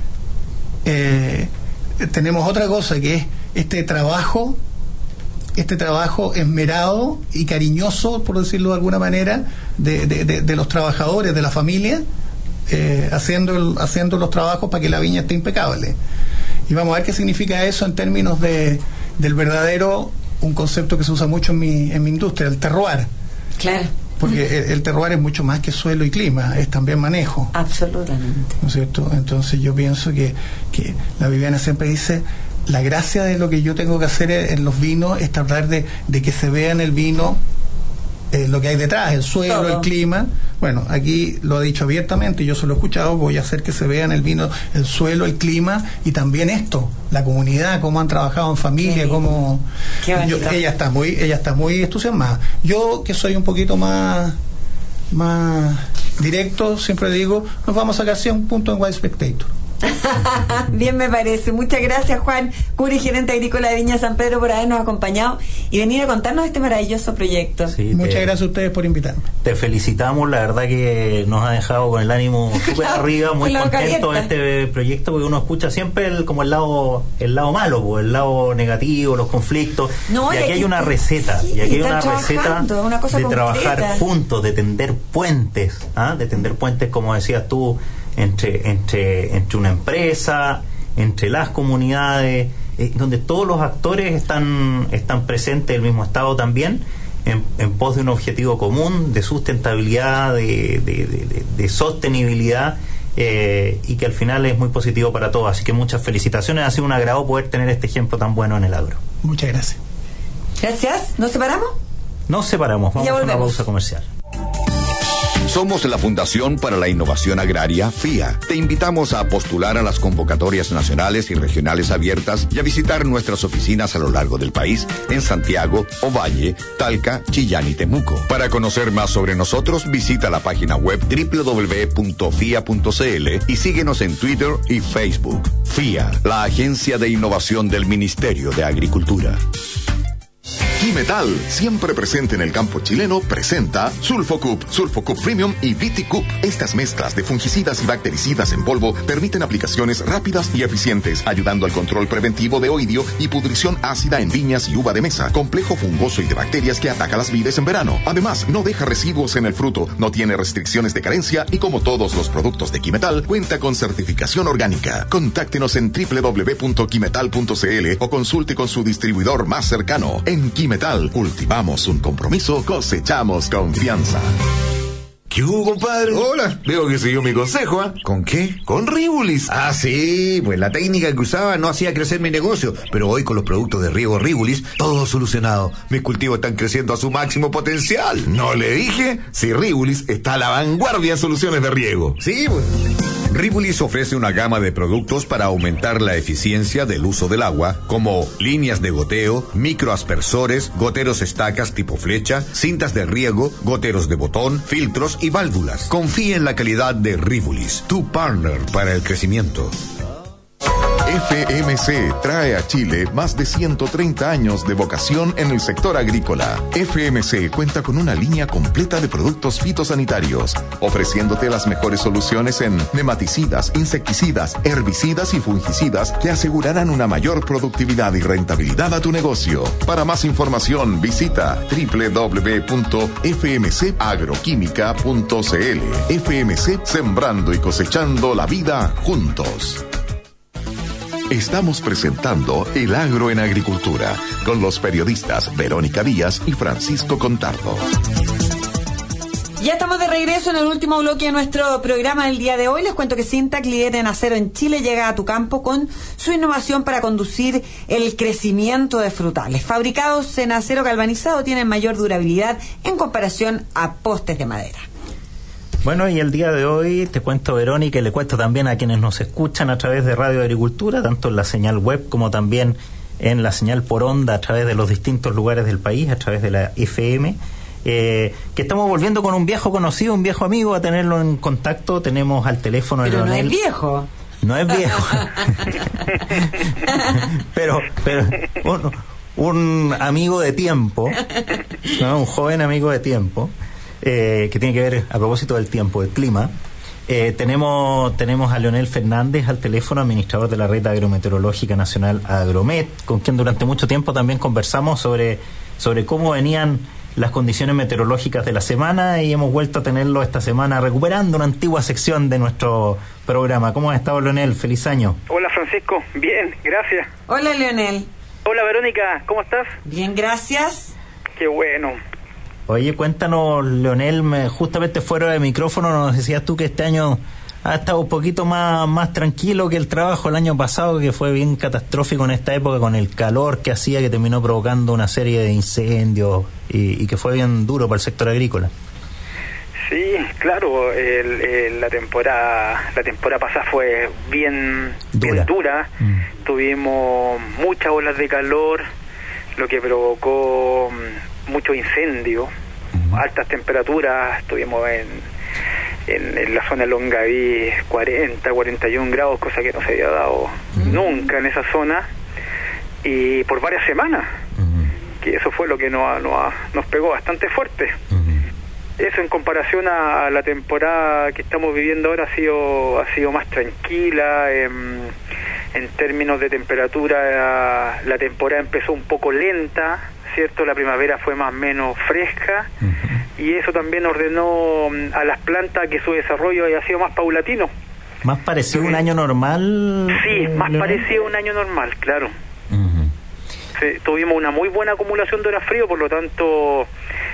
eh, tenemos otra cosa, que es este trabajo este trabajo esmerado y cariñoso, por decirlo de alguna manera, de, de, de, de los trabajadores, de la familia, eh, haciendo, el, haciendo los trabajos para que la viña esté impecable. Y vamos a ver qué significa eso en términos de, del verdadero un concepto que se usa mucho en mi, en mi industria, el terroir. Claro. Porque el, el terroir es mucho más que suelo y clima, es también manejo. Absolutamente. ¿No es cierto? Entonces yo pienso que, que la Viviana siempre dice, la gracia de lo que yo tengo que hacer en los vinos es tratar de, de que se vea en el vino eh, lo que hay detrás, el suelo, todo. El clima. Bueno, aquí lo ha dicho abiertamente, yo se lo he escuchado, voy a hacer que se vea en el vino el suelo, el clima y también esto, la comunidad, cómo han trabajado en familia, cómo yo, ella está muy, ella está muy entusiasmada. Yo que soy un poquito más más directo, siempre digo, nos vamos a sacar cien puntos en Wild Spectator. Bien, me parece. Muchas gracias, Juan Curi, gerente agrícola de Viña San Pedro, por habernos acompañado y venir a contarnos este maravilloso proyecto. Sí, muchas te, gracias a ustedes por invitarme. Te felicitamos, la verdad que nos ha dejado con el ánimo súper arriba, muy contento de este proyecto, porque uno escucha siempre el, como el lado el lado malo, pues, el lado negativo, los conflictos. No, y, aquí y aquí hay una receta, sí, y aquí hay una receta una cosa de concreta. Trabajar juntos, de tender puentes, ¿ah? de tender puentes, como decías tú, entre entre entre una empresa, entre las comunidades, eh, donde todos los actores están están presentes, el mismo Estado también, en, en pos de un objetivo común de sustentabilidad, de, de, de, de sostenibilidad, eh, y que al final es muy positivo para todos. Así que muchas felicitaciones, ha sido un agrado poder tener este ejemplo tan bueno en el agro. Muchas gracias. Gracias. ¿Nos separamos? Nos separamos, vamos a una pausa comercial. Somos la Fundación para la Innovación Agraria, F I A. Te invitamos a postular a las convocatorias nacionales y regionales abiertas y a visitar nuestras oficinas a lo largo del país, en Santiago, Ovalle, Talca, Chillán y Temuco. Para conocer más sobre nosotros, visita la página web doble u doble u doble u punto fia punto c l y síguenos en Twitter y Facebook. F I A, la agencia de innovación del Ministerio de Agricultura. Quimetal, siempre presente en el campo chileno, presenta Sulfocup, Sulfocup Premium y Viticup. Estas mezclas de fungicidas y bactericidas en polvo permiten aplicaciones rápidas y eficientes, ayudando al control preventivo de oidio y pudrición ácida en viñas y uva de mesa, complejo fungoso y de bacterias que ataca las vides en verano. Además, no deja residuos en el fruto, no tiene restricciones de carencia y, como todos los productos de Quimetal, cuenta con certificación orgánica. Contáctenos en doble u doble u doble u punto quimetal punto c l o consulte con su distribuidor más cercano. En Quimetal Metal, cultivamos un compromiso, cosechamos confianza. ¿Qué hubo, compadre? Hola, veo que siguió mi consejo, ¿eh? ¿Con qué? Con Rivulis. Ah, sí, pues la técnica que usaba no hacía crecer mi negocio, pero hoy con los productos de riego Rivulis, todo solucionado. Mis cultivos están creciendo a su máximo potencial. ¿No le dije? Si Rivulis está a la vanguardia en soluciones de riego. Sí, pues. Rivulis ofrece una gama de productos para aumentar la eficiencia del uso del agua, como líneas de goteo, microaspersores, goteros estacas tipo flecha, cintas de riego, goteros de botón, filtros y válvulas. Confíe en la calidad de Rivulis, tu partner para el crecimiento. F M C trae a Chile más de ciento treinta años de vocación en el sector agrícola. F M C cuenta con una línea completa de productos fitosanitarios, ofreciéndote las mejores soluciones en nematicidas, insecticidas, herbicidas y fungicidas que asegurarán una mayor productividad y rentabilidad a tu negocio. Para más información, visita doble u doble u doble u punto f m c agroquímica punto c l. F M C, sembrando y cosechando la vida juntos. Estamos presentando El Agro en Agricultura con los periodistas Verónica Díaz y Francisco Contardo. Ya estamos de regreso en el último bloque de nuestro programa del día de hoy. Les cuento que Sintac, líder en acero en Chile, llega a tu campo con su innovación para conducir el crecimiento de frutales. Fabricados en acero galvanizado, tienen mayor durabilidad en comparación a postes de madera. Bueno, y el día de hoy te cuento, Verónica, y le cuento también a quienes nos escuchan a través de Radio Agricultura, tanto en la señal web como también en la señal por onda a través de los distintos lugares del país, a través de la F M, eh, que estamos volviendo con un viejo conocido, un viejo amigo, a tenerlo en contacto. Tenemos al teléfono Pero el no Leonel. es viejo. No es viejo. pero, pero un, un amigo de tiempo, ¿no? Un joven amigo de tiempo. Eh, que tiene que ver, a propósito del tiempo, del clima, eh, tenemos tenemos a Leonel Fernández al teléfono, administrador de la Red Agrometeorológica Nacional Agromet, con quien durante mucho tiempo también conversamos sobre, sobre cómo venían las condiciones meteorológicas de la semana, y hemos vuelto a tenerlo esta semana recuperando una antigua sección de nuestro programa. ¿Cómo has estado, Leonel? Feliz año. Hola, Francisco. Bien, gracias. Hola, Leonel. Hola Verónica, ¿cómo estás? Bien, gracias. Qué bueno. Oye, cuéntanos, Leonel, me, justamente fuera de micrófono nos decías tú que este año ha estado un poquito más, más tranquilo que el trabajo el año pasado, que fue bien catastrófico en esta época con el calor que hacía, que terminó provocando una serie de incendios y, y que fue bien duro para el sector agrícola. Sí, claro, el, el, la temporada la temporada pasada fue bien dura, bien dura. Mm. Tuvimos muchas olas de calor, lo que provocó mucho incendio, mm. altas temperaturas. Estuvimos en, en, en la zona de Longaví cuarenta, cuarenta y un grados, cosa que no se había dado mm. nunca en esa zona, y por varias semanas, mm. que eso fue lo que nos, nos, nos pegó bastante fuerte. Mm. Eso en comparación a la temporada que estamos viviendo ahora ha sido ha sido más tranquila. En, en términos de temperatura, la, la temporada empezó un poco lenta, ¿cierto? La primavera fue más o menos fresca, uh-huh. y eso también ordenó a las plantas que su desarrollo haya sido más paulatino. ¿Más parecido a un año normal? Sí, más Leonel? parecido a un año normal, claro. Uh-huh. Sí, tuvimos una muy buena acumulación de horas frío, por lo tanto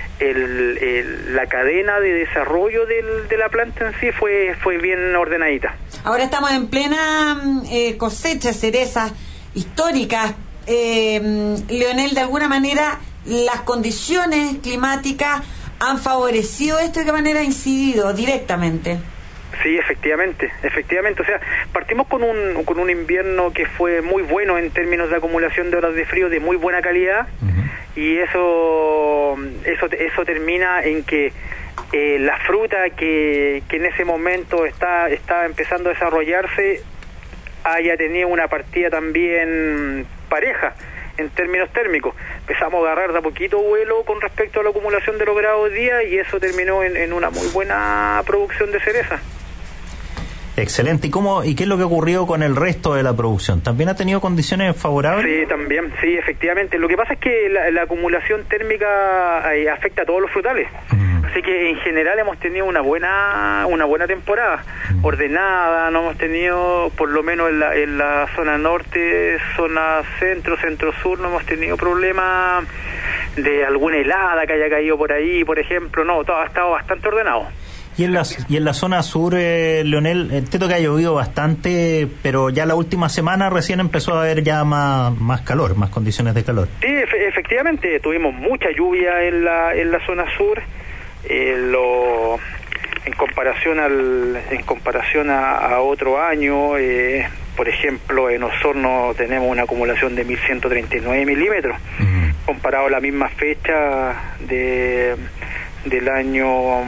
el, el, la cadena de desarrollo del, de la planta en sí fue fue bien ordenadita. Ahora estamos en plena eh, cosecha, cerezas históricas. Eh, Leonel, de alguna manera las condiciones climáticas han favorecido esto, ¿de qué manera ha incidido directamente? Sí, efectivamente, efectivamente. O sea, partimos con un con un invierno que fue muy bueno en términos de acumulación de horas de frío de muy buena calidad, uh-huh. y eso eso eso termina en que eh, la fruta que, que en ese momento está está empezando a desarrollarse haya tenido una partida también pareja en términos térmicos. Empezamos a agarrar de a poquito vuelo con respecto a la acumulación de los grados de día, y eso terminó en, en una muy buena producción de cereza. Excelente. ¿Y cómo y qué es lo que ocurrió con el resto de la producción? ¿También ha tenido condiciones favorables? Sí, también, sí, efectivamente. Lo que pasa es que la, la acumulación térmica eh, afecta a todos los frutales. Mm. Así que en general hemos tenido una buena una buena temporada, mm. ordenada. No hemos tenido, por lo menos en la, en la zona norte, zona centro, centro-sur, no hemos tenido problemas de alguna helada que haya caído por ahí, por ejemplo. No, todo ha estado bastante ordenado. Y en la, y en la zona sur, eh, Leonel, entiendo que ha llovido bastante, pero ya la última semana recién empezó a haber ya más, más calor, más condiciones de calor. Sí, efe, efectivamente, tuvimos mucha lluvia en la en la zona sur, eh, lo, en comparación al en comparación a, a otro año, eh, por ejemplo, en Osorno tenemos una acumulación de mil ciento treinta y nueve milímetros, uh-huh. comparado a la misma fecha de del año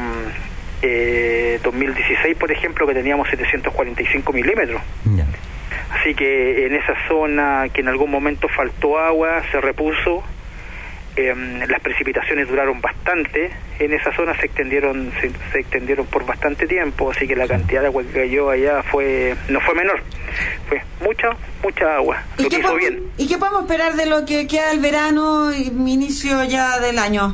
Eh, dos mil dieciséis, por ejemplo, que teníamos setecientos cuarenta y cinco milímetros. Yeah. Así que en esa zona que en algún momento faltó agua, se repuso. Eh, las precipitaciones duraron bastante. En esa zona se extendieron se, se extendieron por bastante tiempo, así que la cantidad de agua que cayó allá fue no fue menor. Fue mucha, mucha agua. ¿Y lo qué que hizo podemos, bien. ¿Y qué podemos esperar de lo que queda del verano y inicio ya del año?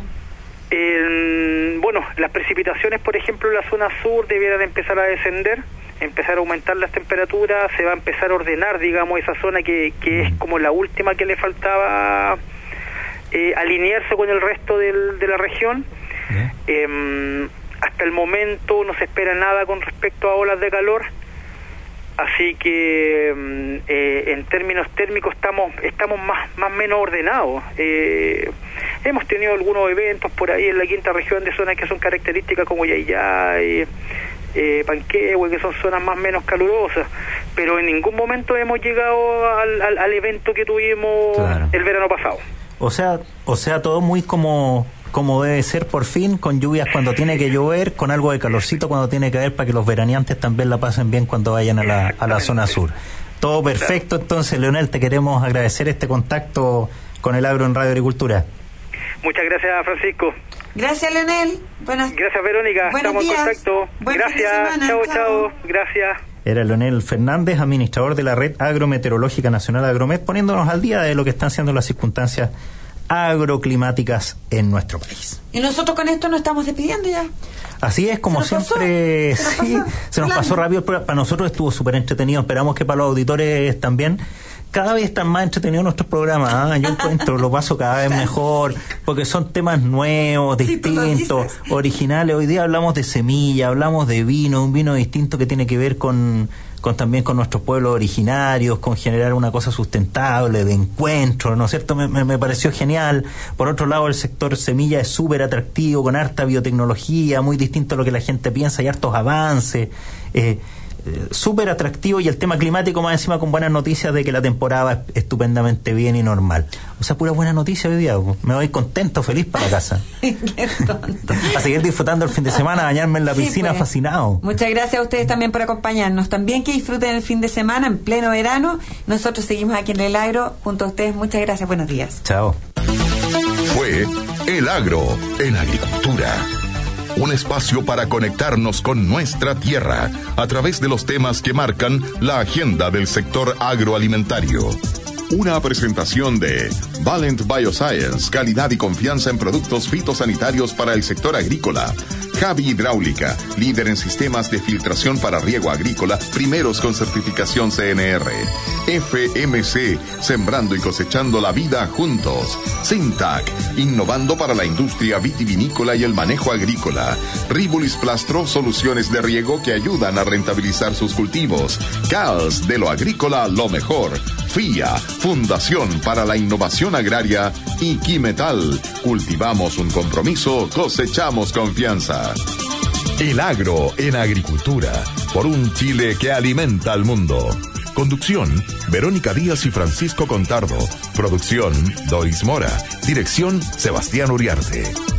Eh, bueno, las precipitaciones, por ejemplo, en la zona sur debieran empezar a descender, empezar a aumentar las temperaturas, se va a empezar a ordenar, digamos, esa zona que, que es como la última que le faltaba eh, alinearse con el resto del, de la región. ¿Eh? Eh, hasta el momento no se espera nada con respecto a olas de calor, así que eh, en términos térmicos estamos estamos más más menos ordenados. Eh, hemos tenido algunos eventos por ahí en la quinta región de zonas que son características como Yayay, eh, Panquehue, que son zonas más menos calurosas, pero en ningún momento hemos llegado al, al, al evento que tuvimos claro. el verano pasado. O sea, o sea, todo muy como como debe ser por fin, con lluvias cuando tiene que llover, con algo de calorcito cuando tiene que haber, para que los veraneantes también la pasen bien cuando vayan a la, a la zona sur. Todo perfecto. Entonces, Leonel, te queremos agradecer este contacto con el agro en Radio Agricultura. Muchas gracias, Francisco. Gracias, Leonel. Buenas. Gracias, Verónica. Buenos Estamos días. en contacto. Buen gracias. Chao, chao. Gracias. Era Leonel Fernández, administrador de la Red Agrometeorológica Nacional Agromet, poniéndonos al día de lo que están siendo las circunstancias agroclimáticas en nuestro país. Y nosotros con esto nos estamos despidiendo ya. Así es, como ¿Se siempre, ¿Se nos sí, pasó? se nos Claro. pasó rápido, pero para nosotros estuvo súper entretenido, esperamos que para los auditores también. cada vez están más entretenidos nuestros programas. ¿Ah? Yo encuentro, lo paso cada vez mejor, porque son temas nuevos, distintos, sí, originales. Hoy día hablamos de semilla, hablamos de vino, un vino distinto que tiene que ver con, con también con nuestros pueblos originarios, con generar una cosa sustentable, de encuentro, ¿no es cierto? Me, me, me pareció genial. Por otro lado, el sector semilla es súper atractivo, con harta biotecnología, muy distinto a lo que la gente piensa, y hartos avances. Eh, súper atractivo, y el tema climático más encima con buenas noticias de que la temporada es estupendamente bien y normal. O sea, pura buena noticia hoy día. Me voy contento, feliz para casa. Qué tonto. A seguir disfrutando el fin de semana, a bañarme en la Sí, piscina, pues. fascinado. Muchas gracias a ustedes también por acompañarnos. También que disfruten el fin de semana en pleno verano. Nosotros seguimos aquí en El Agro junto a ustedes. Muchas gracias. Buenos días. Chao. Fue El Agro en Agricultura. Un espacio para conectarnos con nuestra tierra a través de los temas que marcan la agenda del sector agroalimentario. Una presentación de Valent Bioscience, calidad y confianza en productos fitosanitarios para el sector agrícola. Javi Hidráulica, líder en sistemas de filtración para riego agrícola, primeros con certificación C N R. F M C, sembrando y cosechando la vida juntos. Sintac, innovando para la industria vitivinícola y el manejo agrícola. Rivulis Plastro, soluciones de riego que ayudan a rentabilizar sus cultivos. Cals, de lo agrícola lo mejor. F I A, Fundación para la Innovación Agraria. Y Quimetal, cultivamos un compromiso, cosechamos confianza. El Agro en Agricultura, por un Chile que alimenta al mundo. Conducción, Verónica Díaz y Francisco Contardo. Producción, Doris Mora. Dirección, Sebastián Uriarte.